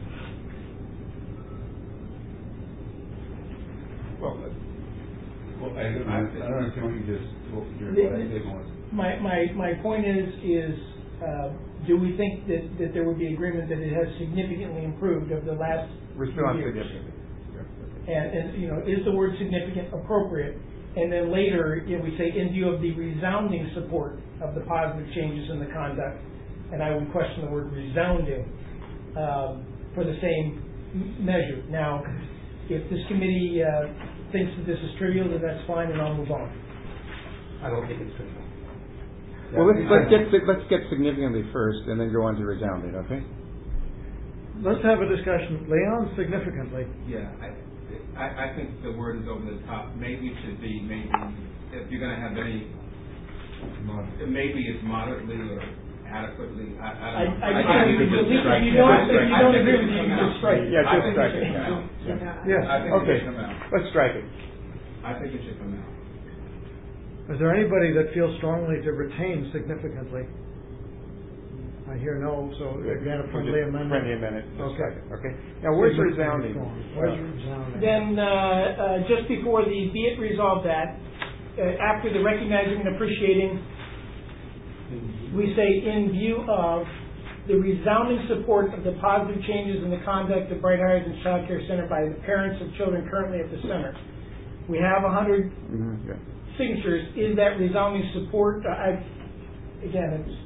Well, Well, I don't, I don't understand what you just, what your, The- what I said was. My, my, my point is, is, uh, do we think that, that there would be agreement that it has significantly improved over the last we're still on few years? significant. And, and, you know, is the word significant appropriate? And then later, you know, we say, in view of the resounding support of the positive changes in the conduct, and I would question the word resounding, um, for the same m- measure. Now, if this committee, uh, thinks that this is trivial, then that's fine, and I'll move on. I don't think it's trivial. Well, let's, let's get, let's get significantly first and then go on to resounding, okay? Let's have a discussion. Leon, significantly. Yeah, I, I, I think the word is over the top. Maybe it should be, maybe, if you're gonna have any, maybe it's moderately or adequately, I, I don't know. I, I, think I, you could just if strike you it. don't, if you I don't think agree it with should you, you come just out. strike it. Yeah, I just think strike it it. should come out. Yes. I think it Okay, should come out. let's strike it. I think it should come out. Is there anybody that feels strongly to retain significantly? I hear no, so again, a friendly amendment. Friendly amendment. Let's Okay. strike it, okay. Now, where's resounding? Where's resounding? Then, uh, uh, just before the be it resolved that, uh, after the recognizing and appreciating, we say in view of the resounding support of the positive changes in the conduct of Bright Horizons Child Care Center by the parents of children currently at the center. We have a hundred Mm-hmm, yeah. signatures. Is that resounding support? Uh, I, again, it's,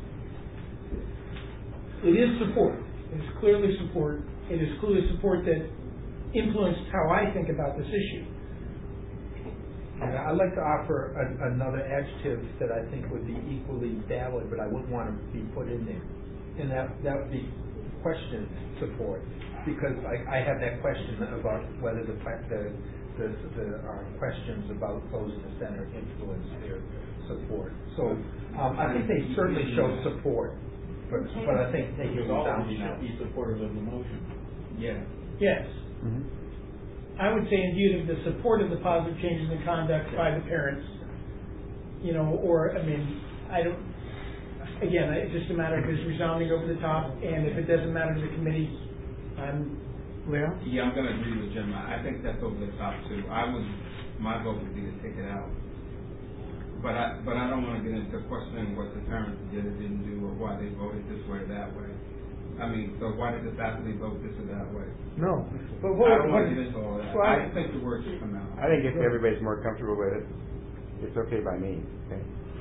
it is support. It is clearly support. It is clearly support that influenced how I think about this issue. Yeah, I'd like to offer a, another adjective that I think would be equally valid, but I wouldn't want to be put in there. And that, that would be question support, because I, I have that question about whether the the the, the uh, questions about closing the center influence their support. So um, I think they certainly show support, but, but I think they give Resolve, down you should be supportive of the motion. Yeah. Yes. Mhm. I would say in view of the support of the positive changes in conduct by the parents, you know, or, I mean, I don't, again, it's just a matter of just resounding over the top, and if it doesn't matter to the committee, I'm, Leo? Yeah, I'm going to agree with Jim. I I think that's over the top too. I would, my vote would be to take it out. But I, but I don't want to get into questioning what the parents did or didn't do, or why they voted this way or that way. I mean, so why did the faculty vote this or that way? No. But what, I don't want to get into all that. Well, I think the word should come out. I think if everybody's more comfortable with it, it's okay by me. Okay.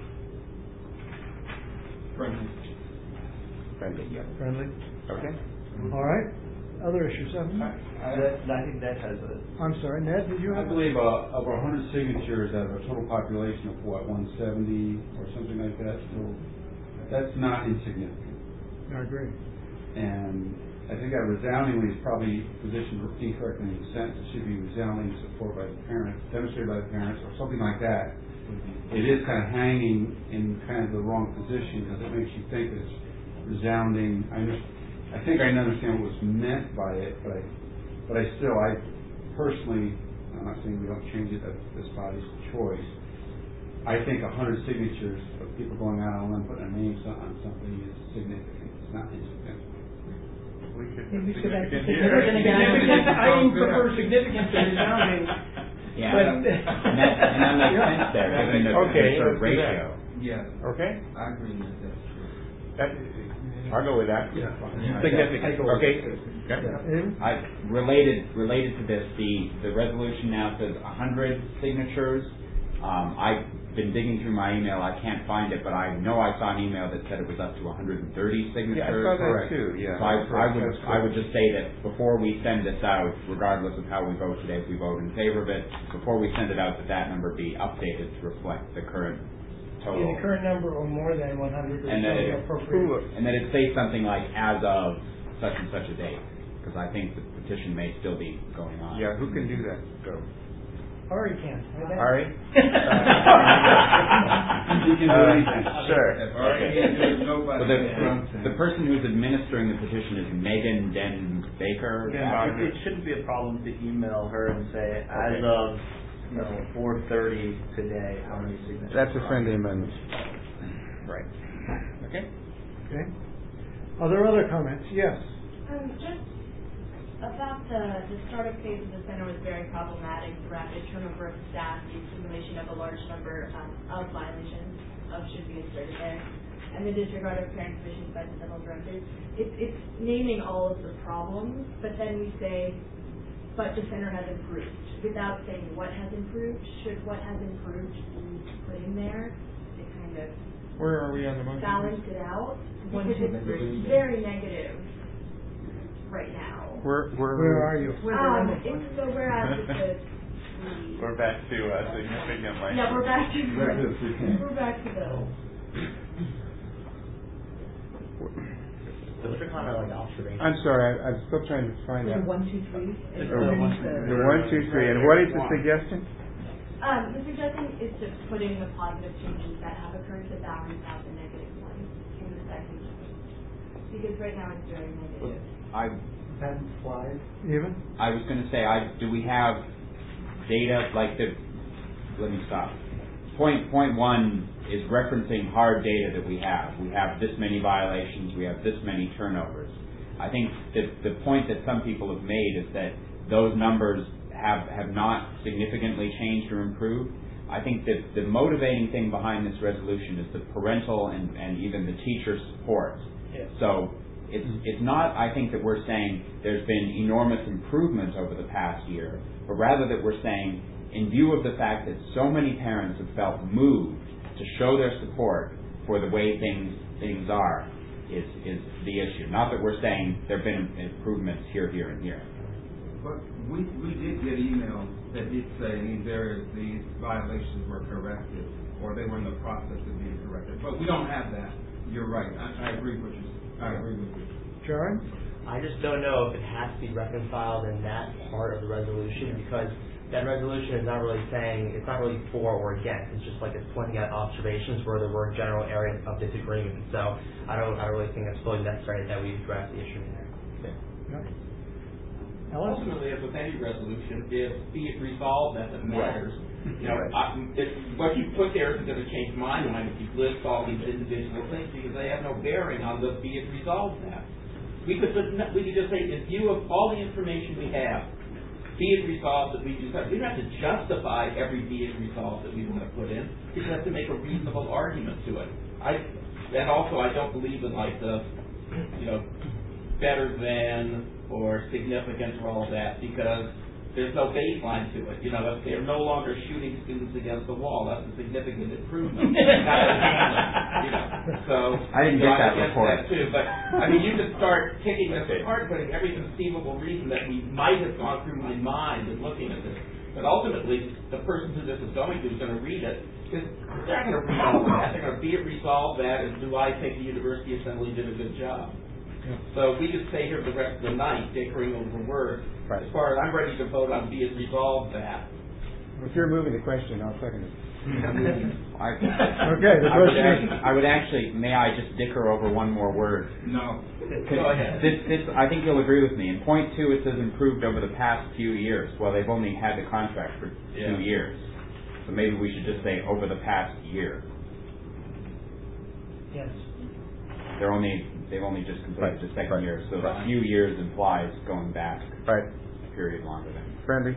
Friendly. Friendly, yeah. Friendly? Okay. All right. Other issues? Um, That, I think that has a. I'm sorry, Ned, did you I have? believe uh, over one hundred signatures out of a total population of what, one seventy or something like that, so that's not insignificant. I agree. And I think that resoundingly is probably positioned incorrectly in the sentence. It should be resounding support by the parents, demonstrated by the parents, or something like that. It is kind of hanging in kind of the wrong position because it makes you think that it's resounding. I, under, I think I understand what was meant by it, but I, but I still, I personally, I'm not saying we don't change it, that's this body's choice. I think a hundred signatures of people going out on limb putting their names on something is significant. It's not insignificant. We could Maybe we should have significant significant here. again. I even prefer significant to resounding. Yeah, But- and that, and that makes sense there, given the, Okay, the sort of let's do that. ratio. Yeah. Okay. I agree with that. That, I'll go with that. Yeah. Significant. Okay. Yeah. I, related, related to this, the, the resolution now says a hundred signatures. Um, I've been digging through my email, I can't find it, but I know I saw an email that said it was up to one hundred thirty signatures. Yeah, I saw that too, yeah. So I, I would, I would just say that before we send this out, regardless of how we vote today, if we vote in favor of it, before we send it out, that that number be updated to reflect the current total. In the current number or more than one hundred or And that it, appropriate. and that it say something like, as of such and such a date, because I think the petition may still be going on. Yeah, who can do that? Go. Ari can. Ari? You can do anything. Sure. Okay. But the, the person who's administering the petition is Megan Den Baker. Yeah, it, it shouldn't be a problem to email her and say, as of, you know, four thirty today, how many signatures? That's a friendly amendment. Right. Okay. Okay. Are there other comments? Yes. Um, just about the, the startup phase of the center was very problematic, the rapid turnover of staff, the accumulation of a large number um, of violations of should be inserted there, and the disregard of parent permissions by the federal directors. It, it's naming all of the problems, but then we say, but the center has improved, without saying what has improved. Should what has improved be put in there to kind of Where are we on the motion? balance it out? One, Because two, it's three. very negative right now. Where, where, Where are you? Um, it's, so we're at the, the, We're back to uh, significant language. yeah, we're back to, Back to the- we're back to the, So what's your comment on like observation? I'm sorry, I, I'm still trying to find out. One, two, three. It's and the underneath one, The one, two, three, and what is the suggestion? um, the suggestion is to put in the positive changes that have occurred to balance out the negative ones in the second. Because right now it's very negative. I, And slide. Even? I was going to say, I, do we have data like the, let me stop. Point, point one is referencing hard data that we have. We have this many violations, we have this many turnovers. I think that the point that some people have made is that those numbers have, have not significantly changed or improved. I think that the motivating thing behind this resolution is the parental and, and even the teacher support. Yes. So it's, it's not, I think, that we're saying there's been enormous improvement over the past year, but rather that we're saying, in view of the fact that so many parents have felt moved to show their support for the way things things are, is, is the issue. Not that we're saying there have been improvements here, here, and here. But we, we did get emails that did say these areas, these violations were corrected, or they were in the process of being corrected. But we don't have that. You're right. I, I agree with you. I agree with you. Sharon? I just don't know if it has to be reconciled in that part of the resolution, because that resolution is not really saying, it's not really for or against, it's just like it's pointing out observations where there were general areas of disagreement. So I don't, I don't really think it's fully necessary that we address the issue in there. Ultimately, as with any resolution, if be it resolved as it matters, you know, I, if what you put there isn't going to change my mind if you list all these individual things, because they have no bearing on the be it resolved that. We could just, we could just say, in view of all the information we have, be it resolved that we do something. We don't have to justify every be it resolved that we want to put in. We just have to make a reasonable argument to it. I, and also, I don't believe in like the, you know, better than or significance or all of that, because there's no baseline to it. You know, if they're no longer shooting students against the wall, that's a significant improvement. you know, so I didn't so get that I guess report. that too. But I mean, you could start kicking us apart, putting every conceivable reason that we might have gone through my mind in looking at this. But ultimately, the person who this is going to is going to read it. Because they're not going to read all of that. They're going to be it resolved that, and do I think the University Assembly did a good job? Yeah. So we could stay here the rest of the night dickering over words. Right. As far as I'm ready to vote on be it resolved that. If you're moving the question, I'll second it. I, okay, the I would, question actually, I would actually, may I just dicker over one more word? No. Go ahead. This, this, I think you'll agree with me. In point two, it says improved over the past few years. Well, they've only had the contract for yeah. two years. So maybe we should just say over the past year. Yes. They're only, they've only just completed Right. the second Right. year, so Right. a few years implies going back right. a period longer than. Brandy?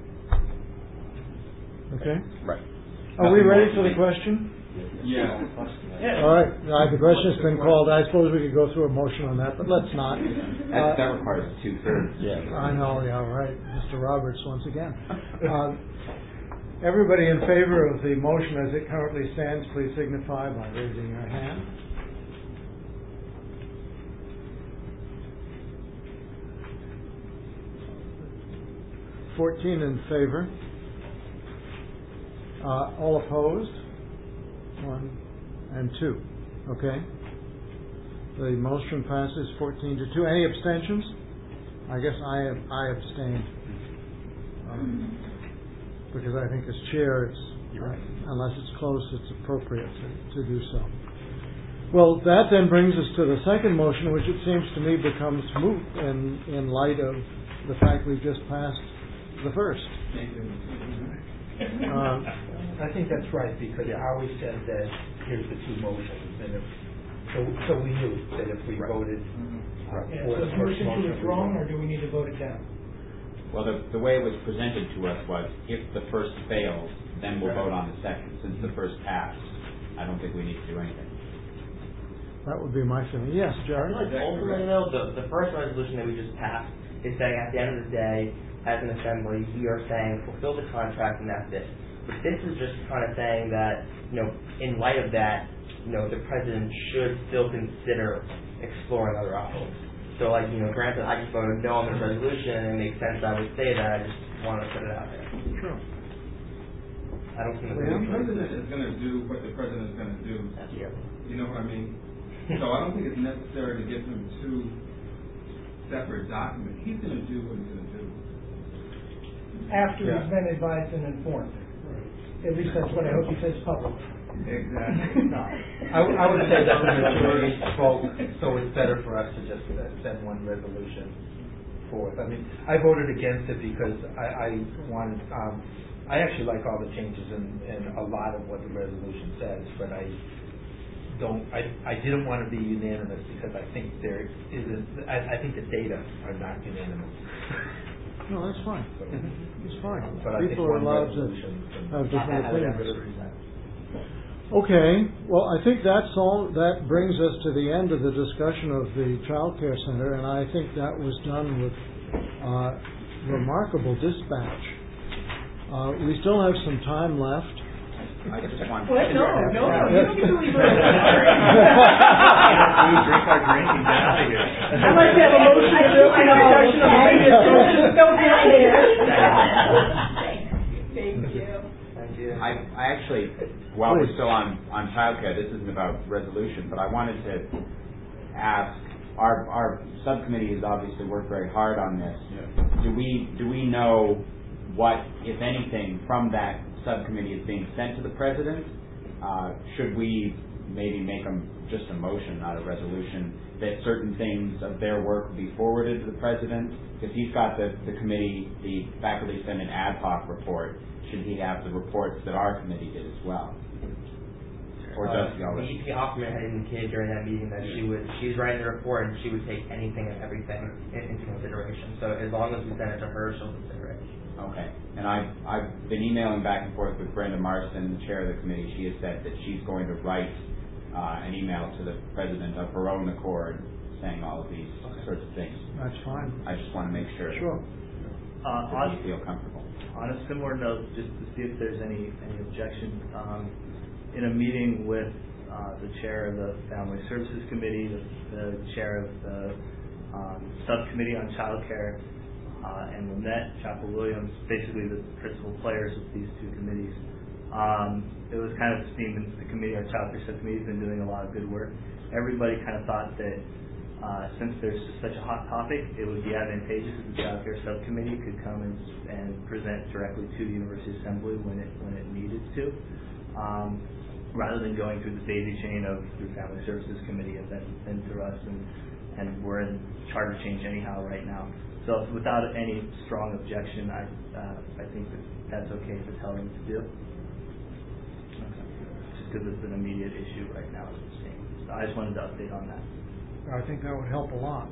Okay. Right. Are we ready for the question? Yeah. yeah. All right. Uh, the question's been called. I suppose we could go through a motion on that, but let's not. That, Uh, that requires two thirds. Yeah. I know. Yeah. Right. Mister Roberts once again. Uh, everybody in favor of the motion as it currently stands, please signify by raising your hand. Fourteen in favor. Uh, all opposed? One and two. Okay. The motion passes fourteen to two. Any abstentions? I guess I have, I abstained. Um, because I think as chair, it's, uh, unless it's close, it's appropriate to, to do so. Well, that then brings us to the second motion, which it seems to me becomes moot in, in light of the fact we've just passed the first. Uh, I think that's right, because Howie said that here's the two motions, and if, so, so we knew that if we voted uh, Yeah, for so the is first motion to motion, withdrawn, or do we need to vote it down? Well, the, the way it was presented to us was, if the first fails, then we'll vote on the second. Since the first passed, I don't think we need to do anything. That would be my feeling. Yes, Jerry? I feel like ultimately, though, the, the first resolution that we just passed is saying at the end of the day, as an assembly, we are saying fulfill the contract and that's it. But this is just kind of saying that, you know, in light of that, you know, the president should still consider exploring other options. So, like, you know, granted, I just voted no on the resolution, and it makes sense I would say that. I just want to put it out there. Sure. I don't think The president is going to do what the president is going to do. Yeah. You know what I mean? So I don't think it's necessary to give him two separate documents. He's going to do what he's going to do. After Yeah. he's been advised and informed. At least that's what I hope he says publicly. Exactly. No. I, w- I would say that the majority vote, so it's better for us to just uh, send one resolution forth. I mean, I voted against it because I, I wanted, um, I actually like all the changes in, in a lot of what the resolution says, but I don't, I, I didn't want to be unanimous because I think there isn't, I, I think the data are not unanimous. No, that's fine. So, It's fine. but I think People are one allowed to resolution can- have different I- I would opinions. agree with that. Okay, well, I think that's all. That brings us to the end of the discussion of the Child Care Center, and I think that was done with uh, remarkable dispatch. Uh, we still have some time left. I just want What? No, no, no, you don't get to leave early. We drink our drink and get out of here. I'd like to have a motion to do an introduction of previous motions. Don't get there. Thank you. I, I actually, while we're still on, on childcare, this isn't about resolution, but I wanted to ask our, our subcommittee has obviously worked very hard on this. Yeah. Do we, do we know what, if anything, from that subcommittee is being sent to the president? Uh, should we maybe make them just a motion, not a resolution, that certain things of their work be forwarded to the president? Because he's got the, the committee, the faculty senate ad hoc report. Should he have the reports that our committee did as well? Or does he Uh, the already? E P Hoffman had indicated during that meeting that she would, she's writing the report and she would take anything and everything in, into consideration. So as long as we send it to her, she'll consider it. Okay. And I've, I've been emailing back and forth with Brenda Marston, the chair of the committee. She has said that she's going to write uh, an email to the president of her own accord saying all of these okay. sorts of things. That's fine. I just want to make sure Sure. Uh, that on, you feel comfortable. On a similar note, just to see if there's any, any objection, um, in a meeting with uh, the chair of the Family Services Committee, the, the chair of the um, subcommittee on child care, uh, and Lynette Chappell-Williams, basically the principal players of these two committees, um, it was kind of esteemed that the committee, our child care subcommittee, has been doing a lot of good work. Everybody kind of thought that uh, since there's such a hot topic, it would be advantageous if the child care subcommittee could come and, and present directly to the University Assembly when it when it needed to. Um, rather than going through the daisy chain of the Family Services Committee and then, then through us, and, and we're in charter change anyhow right now. So without any strong objection, I uh, I think that that's okay to tell them to do. Okay. Just because it's an immediate issue right now, as we're seeing. So I just wanted to update on that. I think that would help a lot.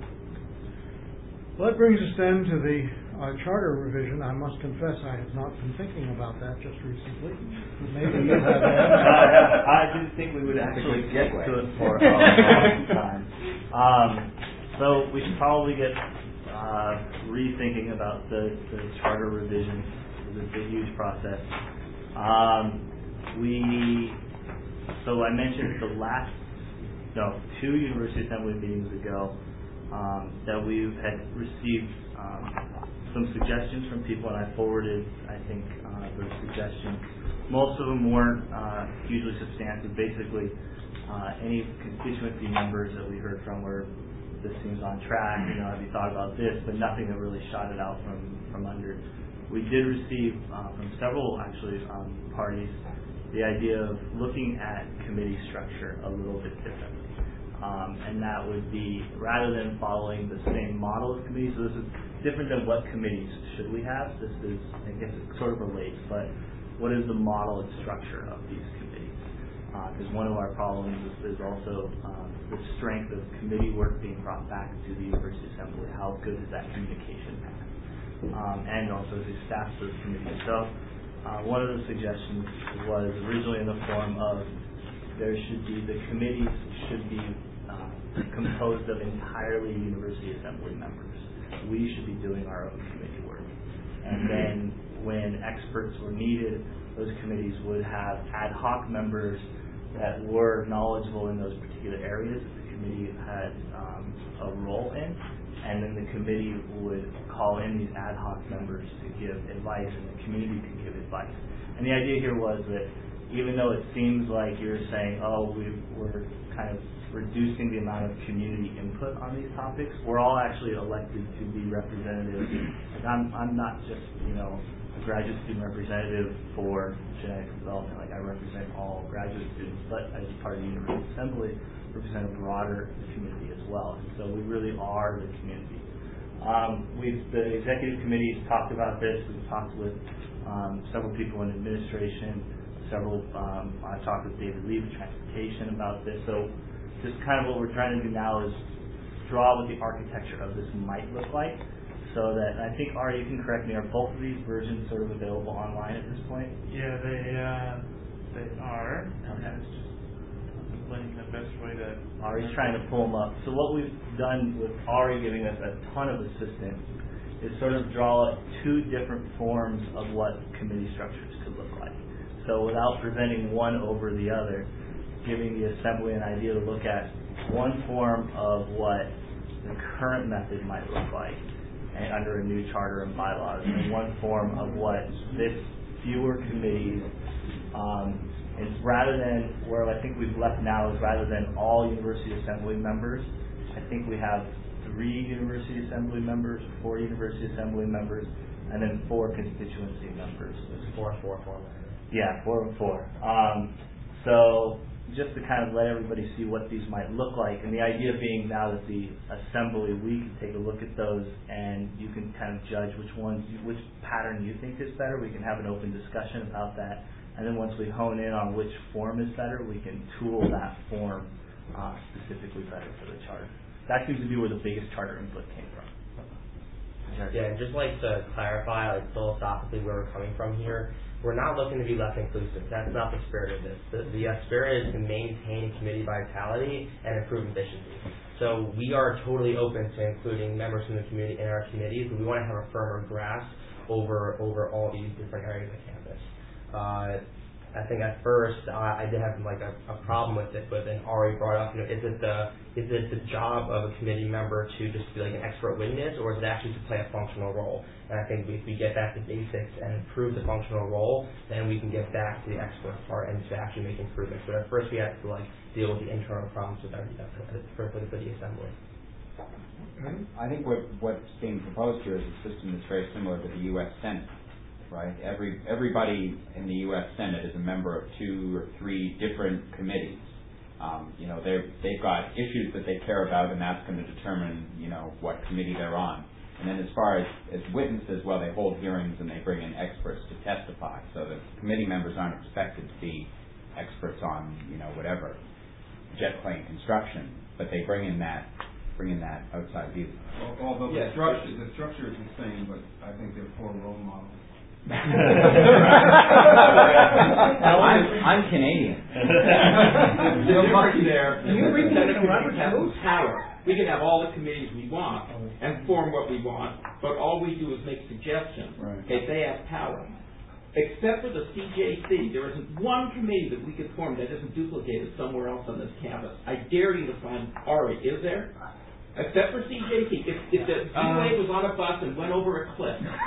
Well, that brings us then to the uh, charter revision. I must confess I have not been thinking about that just recently. Maybe you have. uh, I didn't think we would actually get to it for a long time. Um, so we should probably get uh, rethinking about the, the charter revision. It's a huge process. Um, we, so I mentioned the last, no, two University Assembly meetings ago, Um, that we had received um, some suggestions from people, and I forwarded, I think, uh, those suggestions. Most of them weren't uh, hugely substantive. Basically, uh, any constituency members that we heard from were, this seems on track, you know, have you thought about this, but nothing that really shot it out from, from under. We did receive uh, from several, actually, um, parties the idea of looking at committee structure a little bit differently. Um, and that would be, rather than following the same model of committees, so this is different than what committees should we have. This is, I guess it sort of relates, but what is the model and structure of these committees? Because uh, one of our problems is, is also um, the strength of committee work being brought back to the University Assembly. How good is that communication path? Um, and also the staff of those committees. So uh, one of the suggestions was originally in the form of there should be, the committees should be uh, composed of entirely University Assembly members. We should be doing our own committee work. And then when experts were needed, those committees would have ad hoc members that were knowledgeable in those particular areas that the committee had um, a role in. And then the committee would call in these ad hoc members to give advice, and the community could give advice. And the idea here was that even though it seems like you're saying, oh, we, we're kind of reducing the amount of community input on these topics, we're all actually elected to be representatives. Like I'm, I'm not just, you know, a graduate student representative for genetic development. Like I represent all graduate students, but as part of the University Assembly, represent a broader community as well. And so we really are the community. Um, we've, the executive committee has talked about this. We've talked with um, several people in administration. Several, um, I talked with David Lee of Transportation about this. So just kind of what we're trying to do now is draw what the architecture of this might look like, so that, and I think, Ari, you can correct me, are both of these versions sort of available online at this point? Yeah, they uh, they are. Okay. It's just contemplating the best way to... Ari's trying to pull them up. So what we've done with Ari giving us a ton of assistance is sort of draw up two different forms of what committee structures could look like. So without presenting one over the other, giving the Assembly an idea to look at one form of what the current method might look like and under a new charter and bylaws, and one form of what this fewer committees, um, is rather than, where I think we've left now is rather than all University Assembly members I think we have three University Assembly members, four University Assembly members, and then four constituency members. Four, four, four. Yeah, four and four. Um, so just to kind of let everybody see what these might look like, and the idea being now that the assembly, we can take a look at those and you can kind of judge which ones, which pattern you think is better. We can have an open discussion about that, and then once we hone in on which form is better, we can tool that form uh, specifically better for the charter. That seems to be where the biggest charter input came from. Yeah, and just like to clarify, like philosophically where we're coming from here, we're not looking to be less inclusive. That's not the spirit of this. The, the uh, spirit is to maintain committee vitality and improve efficiency. So we are totally open to including members from the community in our committees, but we want to have a firmer grasp over over all these different areas of campus. Uh, I think at first uh, I did have like a, a problem with it, but then Ari brought up, you know, is it the is it the job of a committee member to just be like an expert witness, or is it actually to play a functional role? And I think if we get back to basics and improve the functional role, then we can get back to the expert part and to actually make improvements. But at first we have to like deal with the internal problems with our for, for, for the assembly. I think what what's being proposed here is a system that's very similar to the U S Senate. Right. Every everybody in the U S Senate is a member of two or three different committees. Um, you know, they they've got issues that they care about, and that's going to determine, you know, what committee they're on. And then as far as, as witnesses, well, they hold hearings and they bring in experts to testify. So the committee members aren't expected to be experts on, you know, whatever jet plane construction, but they bring in that bring in that outside view. Although yes. the structure the structure is the same, but I think they're poor role models. I'm, I'm Canadian. The difference there, you bring that have power. We can have all the committees we want and form what we want, but all we do is make suggestions. Right. If they have power. Except for the C J C, there isn't one committee that we could form that isn't duplicated somewhere else on this campus. I dare you to find, Ari, is there? Except for C J C. If, if the U A was on a bus and went over a cliff, U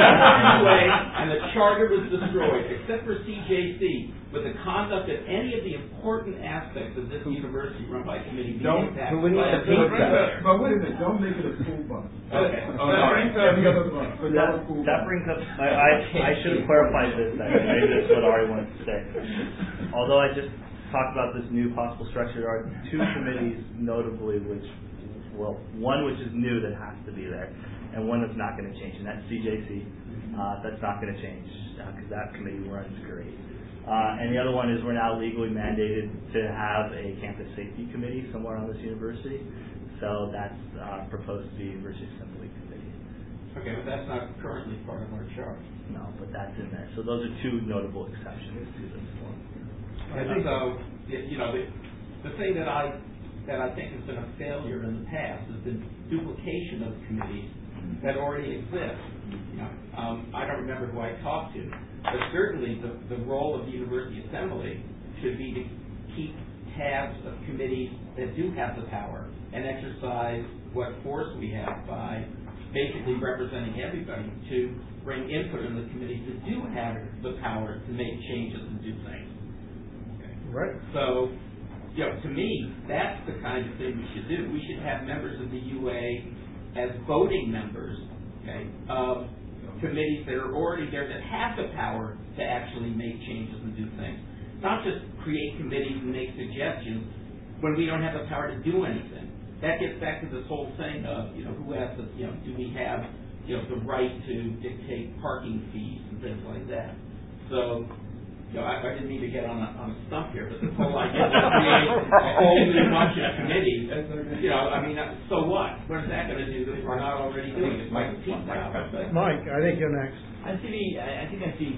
A and the charter was destroyed, except for C J C, with the conduct of any of the important aspects of this university run by committee, don't, impact, but, we need to beat that. But wait a minute, don't make it a school bus. Okay. Oh, that brings up the other bus. That, that brings up, I, I, I should have clarified this, actually. Maybe that's what Ari wanted to say. Although I just talked about this new possible structure, there are two committees notably which well, one which is new that has to be there, and one that's not going to change, and that's C J C. Uh, that's not going to change because uh, that committee runs great. Uh, and the other one is we're now legally mandated to have a campus safety committee somewhere on this university. So that's uh, proposed to be University Assembly Committee. Okay, but that's not currently part of our charter. No, but that's in there. So those are two notable exceptions to this one. And so, you know, the, the thing that I that I think has been a failure in the past has been duplication of committees that already exist. You know, um, I don't remember who I talked to, but certainly the, the role of the University Assembly should be to keep tabs of committees that do have the power and exercise what force we have by basically representing everybody to bring input in the committees that do have the power to make changes and do things. Okay. Right. So, you know, to me, that's the kind of thing we should do. We should have members of the U A as voting members, okay, of committees that are already there that have the power to actually make changes and do things. Not just create committees and make suggestions when we don't have the power to do anything. That gets back to this whole thing of, you know, who has the, you know, do we have, you know, the right to dictate parking fees and things like that. So, you know, I, I didn't mean to get on a, on a stump here, but the whole idea of creating a whole new bunch of committees, you know, I mean, uh, so what? What is that going to do that we're not already doing? It's like pizza out. Mike, I think you're next. I see. I think I see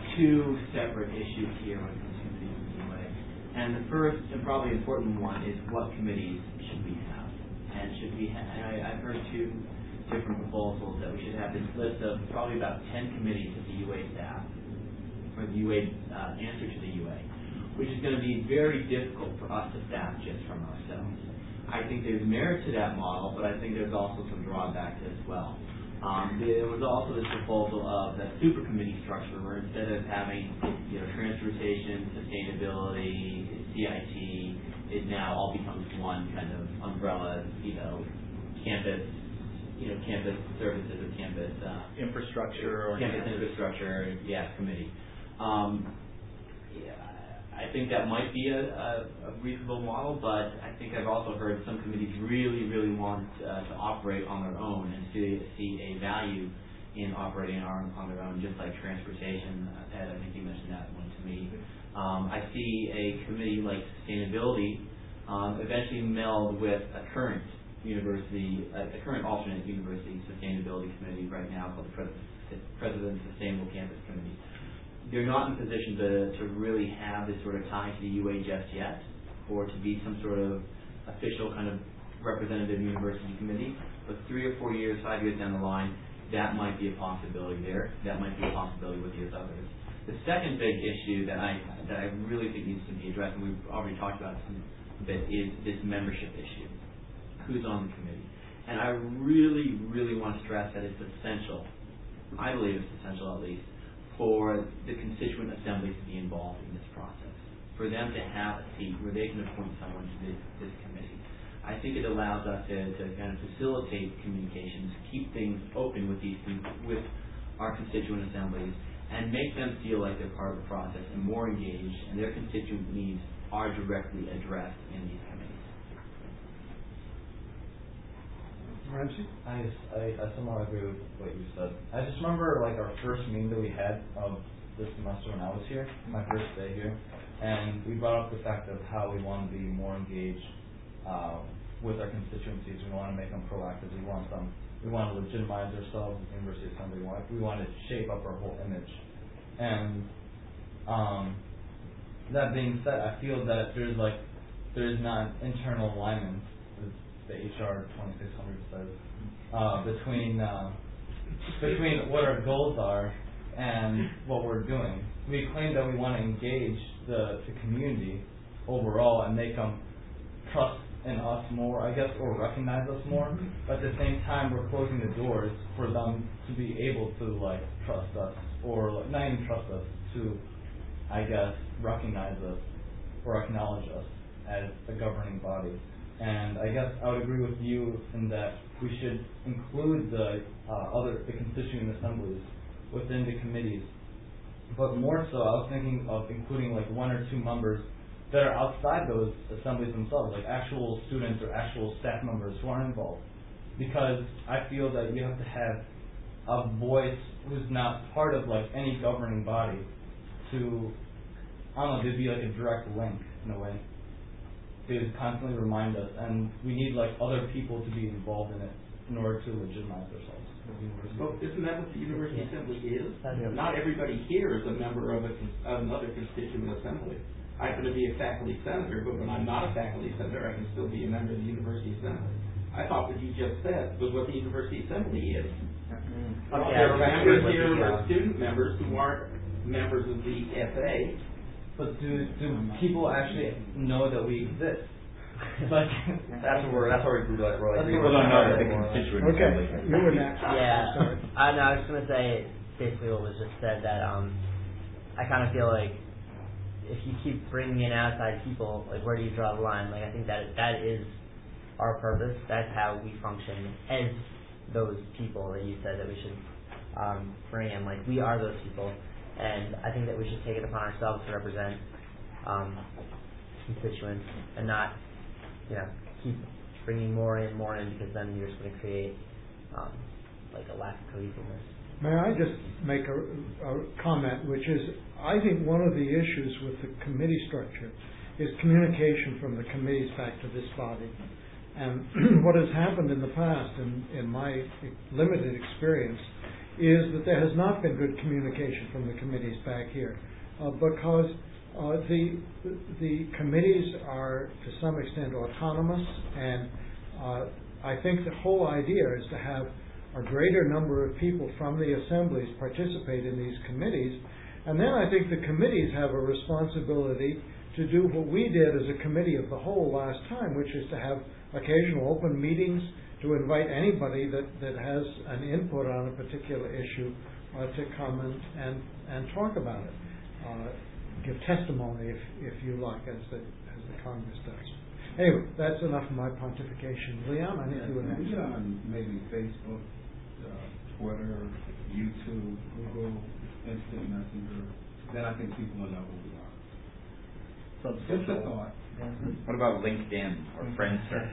two separate issues here when it comes to committees in the way. And the first and probably important one is what committees should we have, and should we have? And I, I've heard two different proposals that we should have this list of probably about ten committees of the U A staff, or the U A uh, answer to the U A, which is going to be very difficult for us to staff just from ourselves. I think there's merit to that model, but I think there's also some drawbacks as well. Um, there was also this proposal of that super committee structure where instead of having, you know, transportation, sustainability, C I T, it now all becomes one kind of umbrella, you know, campus, you know, campus services or campus uh, infrastructure or campus infrastructure, yeah, committee. Um, yeah, I think that might be a, a, a reasonable model, but I think I've also heard some committees really, really want uh, to operate on their own and see, see a value in operating on, on their own, just like transportation. Uh, Ed, I think you mentioned that one to me. Um, I see a committee like sustainability um, eventually meld with a current university, uh, a current alternate university sustainability committee right now called the Pres- President's Sustainable Campus Committee. They're not in a position to, to really have this sort of tie to the U A just yet, or to be some sort of official kind of representative university committee. But three or four years, five years down the line, that might be a possibility there. That might be a possibility with these others. The second big issue that I that I really think needs to be addressed, and we've already talked about it a bit, is this membership issue. Who's on the committee? And I really, really want to stress that it's essential, I believe it's essential at least, for the constituent assemblies to be involved in this process, for them to have a seat where they can appoint someone to this, this committee. I think it allows us to, to kind of facilitate communications, keep things open with these with our constituent assemblies, and make them feel like they're part of the process and more engaged, and their constituent needs are directly addressed in these committees. Ramsey? I, I, I somehow agree with what you said. I just remember like our first meeting that we had of this semester when I was here, my first day here, and we brought up the fact of how we want to be more engaged uh, with our constituencies. We want to make them proactive. We want them. We want to legitimize ourselves as University Assembly. We want, we want to shape up our whole image. And um, that being said, I feel that there's like there's not internal alignment, as the H R twenty-six hundred says, uh, between uh, between what our goals are and what we're doing. We claim that we want to engage the, the community overall and make them trust in us more, I guess, or recognize us more. But at the same time, we're closing the doors for them to be able to like trust us, or like, not even trust us, to, I guess, recognize us or acknowledge us as a governing body. And I guess I would agree with you in that we should include the uh, other the constituent assemblies within the committees. But more so, I was thinking of including like one or two members that are outside those assemblies themselves, like actual students or actual staff members who are involved. Because I feel that you have to have a voice who's not part of like any governing body to, I don't know, there'd be like a direct link in a way. They would constantly remind us, and we need like other people to be involved in it in order to legitimize ourselves. Well, isn't that what the University Assembly is? Not everybody here is a member of, a, of another constituent assembly. I happen to be a faculty senator, but when I'm not a faculty senator, I can still be a member of the University Assembly. I thought what you just said was what the University Assembly is. Mm-hmm. Okay, there are members here who are student members who aren't members of the S A. But do do people actually know that we exist? But that's where that's where we like really people don't know that the constituent assembly. Okay, you were next. Yeah, I know. I was going to say basically what was just said, that um, I kind of feel like if you keep bringing in outside people, like where do you draw the line? Like I think that that is our purpose. That's how we function as those people that you said that we should um, bring in. Like we are those people, and I think that we should take it upon ourselves to represent um, constituents and not, you know, keep bringing more in, more in, because then you're just going to create um, like a lack of cohesiveness. May I just make a, a comment, which is, I think one of the issues with the committee structure is communication from the committees back to this body. And what has happened in the past, in, in my limited experience, is that there has not been good communication from the committees back here, uh, because uh, the the committees are to some extent autonomous, and uh, I think the whole idea is to have a greater number of people from the assemblies participate in these committees, and then I think the committees have a responsibility to do what we did as a committee of the whole last time, which is to have occasional open meetings to invite anybody that, that has an input on a particular issue uh, to come and, and, and talk about it. Uh, give testimony, if, if you like, as the, as the Congress does. Anyway, that's enough of my pontification. Leon, I think yeah, you would we answer. get on maybe Facebook, uh, Twitter, YouTube, Google, Instant Messenger, then I think people will know who we are. Some Just a thought. What about LinkedIn or Friendster?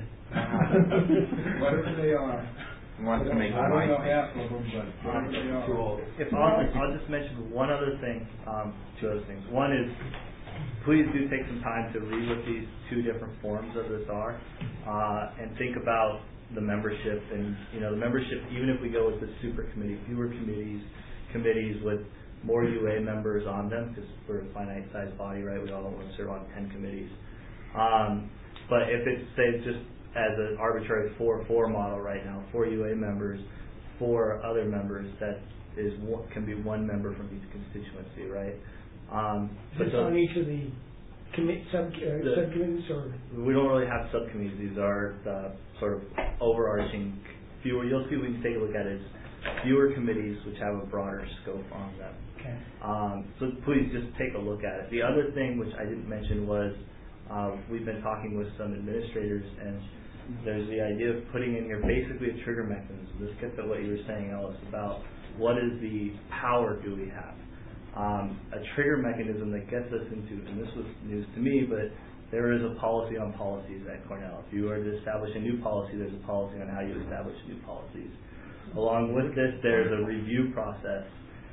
Whatever they are. He wants to make a I don't know MySpace. half of them, but whatever they are. If I'll, I'll just mention one other thing, um, two other things. One is, please do take some time to read what these two different forms of this are, uh, and think about the membership. And you know, the membership, even if we go with the super committee, fewer committees, committees with more U A members on them, because we're a finite sized body, right? We all don't want to serve on ten committees. Um, but if it's, say, just as an arbitrary four four model right now, four U A members, four other members, that is one, can be one member from each constituency, right? Um, Is this on each of the commit, sub, uh, the, subcommittees, or? We don't really have subcommittees. These are the sort of overarching fewer. You'll see when you take a look at it, it's fewer committees which have a broader scope on them. Okay. Um, so please just take a look at it. The other thing which I didn't mention was uh, we've been talking with some administrators, and there's the idea of putting in here basically a trigger mechanism. This gets at what you were saying, Ellis, about what is the power do we have? Um, a trigger mechanism that gets us into, and this was news to me, but there is a policy on policies at Cornell. If you were to establish a new policy, there's a policy on how you establish new policies. Along with this, there's a review process.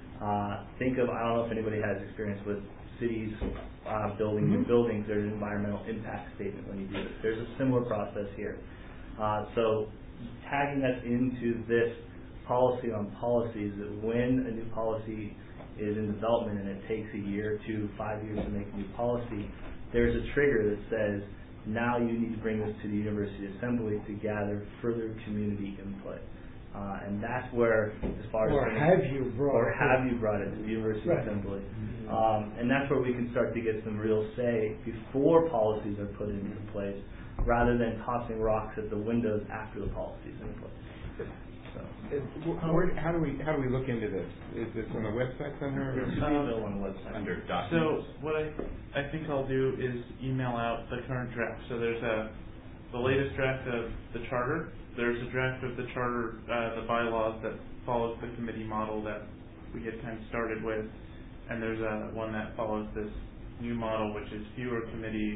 Uh, think of, I don't know if anybody has experience with cities uh, building new buildings. There's an environmental impact statement when you do this. There's a similar process here. Uh, so tagging us into this policy on policies, that when a new policy is in development and it takes a year to five years to make a new policy, there's a trigger that says, now you need to bring this to the University Assembly to gather further community input. Uh, and that's where, as far as... Or have you brought Or it. have you brought it to the University Right. Assembly. Um, and that's where we can start to get some real say before policies are put into place, rather than tossing rocks at the windows after the policy's in place. So. Where, how do we how do we look into this? Is this on the website somewhere? It should be available on the website. Under So documents. what I I think I'll do is email out the current draft. So there's a the latest draft of the charter. There's a draft of the charter, uh, the bylaws that follows the committee model that we had kind of started with, and there's a one that follows this new model, which is fewer committees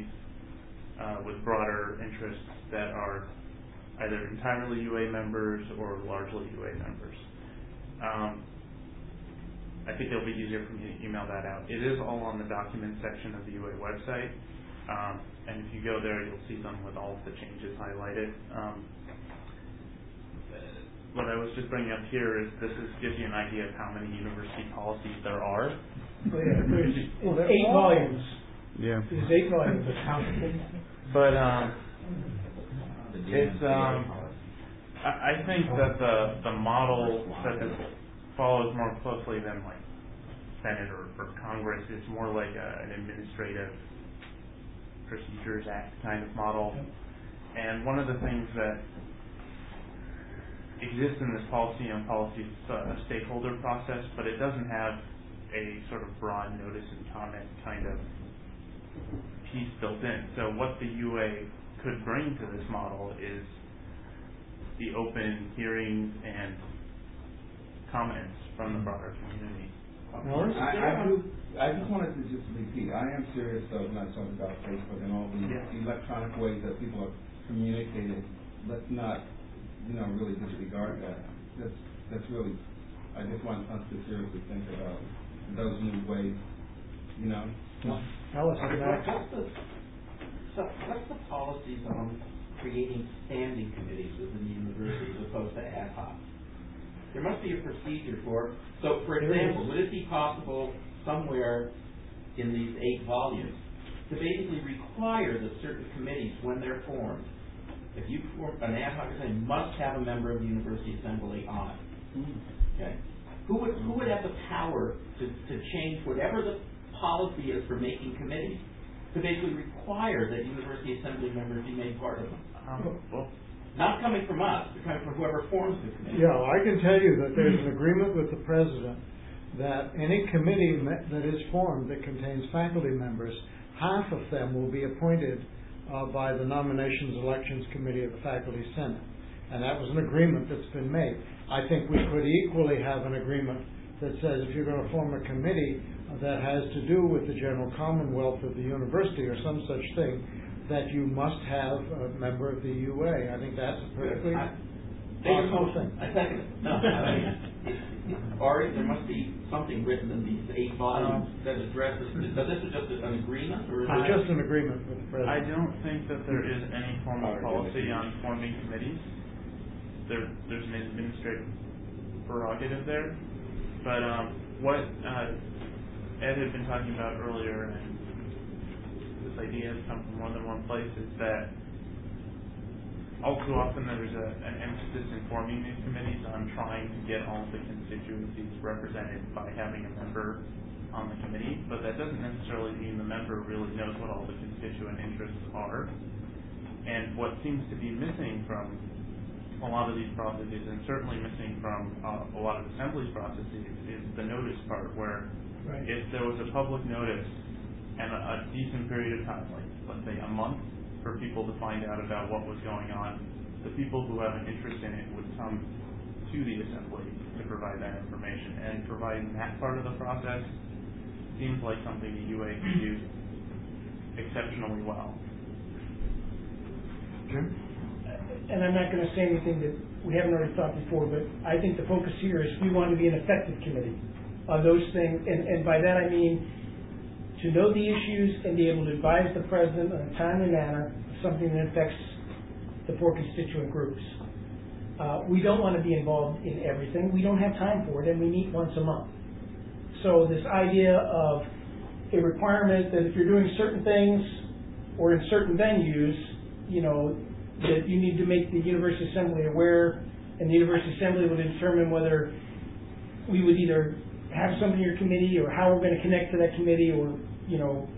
uh, with broader interests that are either entirely U A members or largely U A members. Um, I think it'll be easier for me to email that out. It is all on the document section of the U A website, um, and if you go there, you'll see them with all of the changes highlighted. Um, what I was just bringing up here is this is, gives you an idea of how many university policies there are. Oh, yeah, there's it's eight volumes. Yeah. There's eight volumes. But um, it's um, I, I think that the the model that this follows more closely than like Senate or, or Congress is more like a, an administrative procedures act kind of model. And one of the things that exists in this policy on policy is a stakeholder process, but it doesn't have a sort of broad notice and comment kind of piece built in. So what the U A could bring to this model is the open hearings and comments from the broader community. I, I do. I just wanted to just repeat. I am serious though when I talk about Facebook and all the Yeah. electronic ways that people are communicating. Let's not, you know, really disregard that. That's that's really. I just want us to seriously think about those new ways. You know. Alice, What's the, so what's the policies on creating standing committees within the university as opposed to ad hoc? There must be a procedure for, so for example, would it be possible somewhere in these eight volumes to basically require that certain committees, when they're formed, if you form an ad hoc committee, must have a member of the university assembly on it? Okay. Who would who would have the power to, to change whatever the policy is for making committees, to basically require that university assembly members be made part of them? Um, well, not coming from us, they're coming from whoever forms the committee. Yeah, I can tell you that there's an agreement with the president that any committee me- that is formed that contains faculty members, half of them will be appointed uh, by the Nominations Elections Committee of the Faculty Senate. And that was an agreement that's been made. I think we could equally have an agreement that says if you're going to form a committee that has to do with the general commonwealth of the university or some such thing, that you must have a member of the U A. I think that's a perfectly possible thing. I second it. No, I mean, Ari, there must be something written in these eight volumes that addresses, so this is just an agreement? Or is It's it just an agreement with the president. I don't think that there is any formal policy on forming committees. There, there's an administrative prerogative there. But um, what uh, Ed had been talking about earlier, and this idea has come from more than one place, is that all too often there's a, an emphasis in forming these committees on trying to get all the constituencies represented by having a member on the committee, but that doesn't necessarily mean the member really knows what all the constituent interests are. And what seems to be missing from a lot of these processes, and certainly missing from uh, a lot of assemblies processes, is the notice part, where right. if there was a public notice and a, a decent period of time, like let's say a month, for people to find out about what was going on, the people who have an interest in it would come to the assembly to provide that information. And providing that part of the process seems like something the U A can do exceptionally well. Jim? And I'm not going to say anything that we haven't already thought before, but I think the focus here is we want to be an effective committee on those things, and, and by that I mean to know the issues and be able to advise the president in a timely manner of something that affects the four constituent groups. Uh, we don't want to be involved in everything. We don't have time for it, and we meet once a month. So this idea of a requirement that if you're doing certain things or in certain venues, you know, that you need to make the University Assembly aware, and the University Assembly will determine whether we would either have somebody in your committee or how we're going to connect to that committee, or, you know,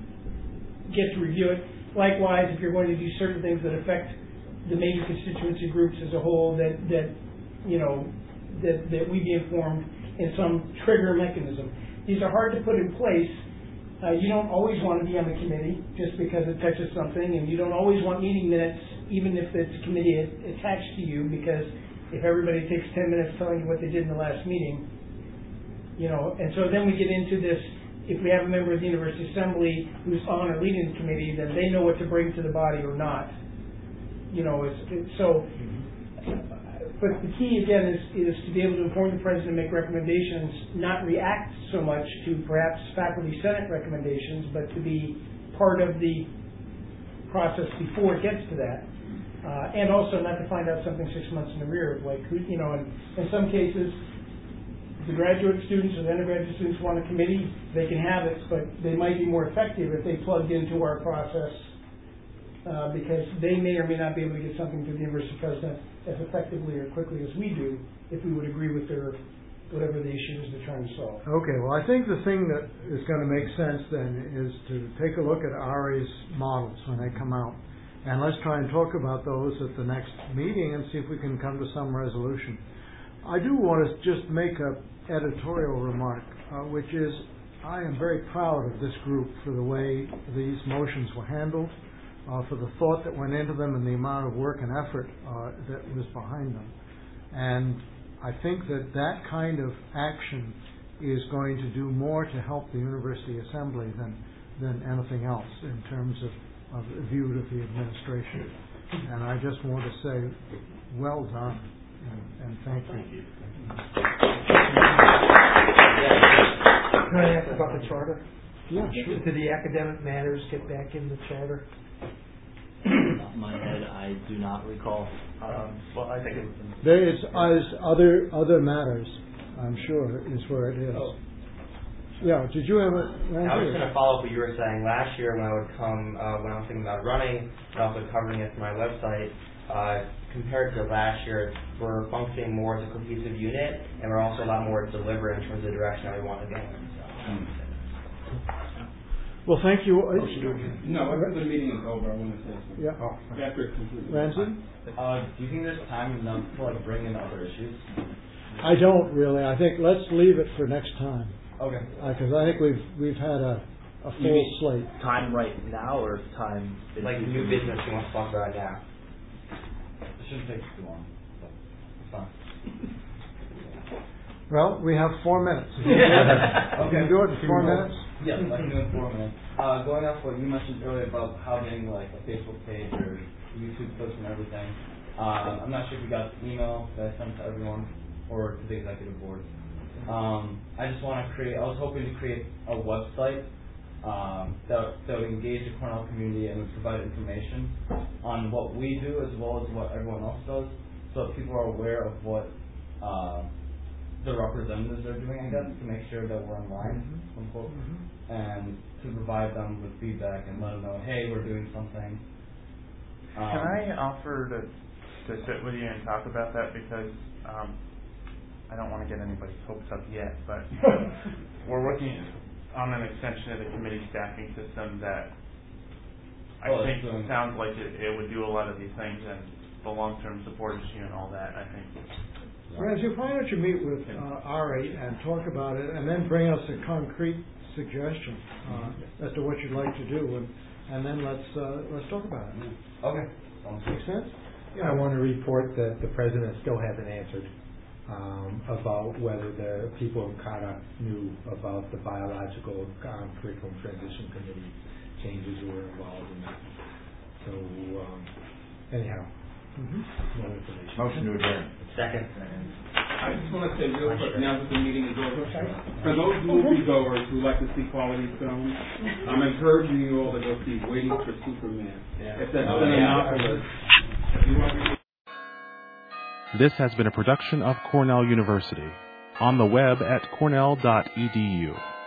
get to review it. Likewise, if you're going to do certain things that affect the major constituency groups as a whole, that, that you know, that, that we be informed in some trigger mechanism. These are hard to put in place. Uh, you don't always want to be on the committee just because it touches something, and you don't always want meeting minutes even if it's a committee attached to you, because if everybody takes ten minutes telling you what they did in the last meeting, you know, and so then we get into this, if we have a member of the University Assembly who's on or leading the committee, then they know what to bring to the body or not. You know, it's, it's so, but the key again is, is to be able to inform the president and make recommendations, not react so much to perhaps faculty senate recommendations, but to be part of the process before it gets to that. Uh, and also not to find out something six months in the rear, like, who, you know, and in some cases, the graduate students or the undergraduate students want a committee, they can have it, but they might be more effective if they plugged into our process, uh, because they may or may not be able to get something to the university president as effectively or quickly as we do if we would agree with their, whatever the issue is they're trying to solve. Okay, well, I think the thing that is going to make sense then is to take a look at Ari's models when they come out. And let's try and talk about those at the next meeting and see if we can come to some resolution. I do want to just make a editorial remark, uh, which is I am very proud of this group for the way these motions were handled, uh, for the thought that went into them and the amount of work and effort uh, that was behind them. And I think that that kind of action is going to do more to help the University Assembly than, than anything else in terms of of view to the administration. And I just want to say, well done, and, and thank you. Can I ask about the charter? Yeah, sure. Did the academic matters get back in the charter? Off my head, I do not recall. Um, well, I think it was. In there is as other other matters, I'm sure, is where it is. Oh. Yeah, did you have a... I was just going to follow up what you were saying. Last year when I would come, uh, when I was thinking about running, and also covering it for my website, uh, compared to last year, we're functioning more as a cohesive unit, and we're also a lot more deliberate in terms of the direction that we want to go in. So. Well, thank you. No, after the meeting is over, I want to say something. Yeah. Oh, after it's completely. Ramsey? Uh, do you think there's time enough to like bring in other issues? I don't really. I think let's leave it for next time. Okay. Because I think we've we've had a, a You full mean slate. time right now or time in Like new business you want to talk about now? It shouldn't take too long. But it's fine. Well, we have four minutes. Okay. Can you do it in four minutes? Yes, I can do it in four minutes. Uh, going off what you mentioned earlier about having like a Facebook page or YouTube post and everything, uh, I'm not sure if you got the email that I sent to everyone or to the executive board. Um, I just want to create, I was hoping to create a website um, that, that would engage the Cornell community and would provide information on what we do as well as what everyone else does, so that people are aware of what uh, the representatives are doing, I guess, to make sure that we're in line, mm-hmm. unquote, mm-hmm. and to provide them with feedback and let them know, hey, we're doing something. Um, Can I offer to to sit with you and talk about that, because um, I don't want to get anybody's hopes up yet, but we're working on an extension of the committee staffing system that I oh, think sounds like it, it would do a lot of these things, and the long-term support issue and all that, I think. Ramsey, why don't you meet with uh, Ari and talk about it, and then bring us a concrete suggestion uh, as to what you'd like to do, and, and then let's uh, let's talk about it. Okay. Makes sense? Yeah, I want to report that the president still hasn't answered um, about whether the people in CADA knew about the biological um, curriculum transition committee changes who were involved in that. So um, anyhow. Mm-hmm. No information. Motion to adjourn. Second. I just want to say real quick, now that the meeting is over, for those moviegoers who like to see quality films, I'm encouraging you all to go see Waiting for Superman. Yeah. If that's oh, an yeah. Annapolis, if you want to This has been a production of Cornell University. On the web at cornell dot e d u.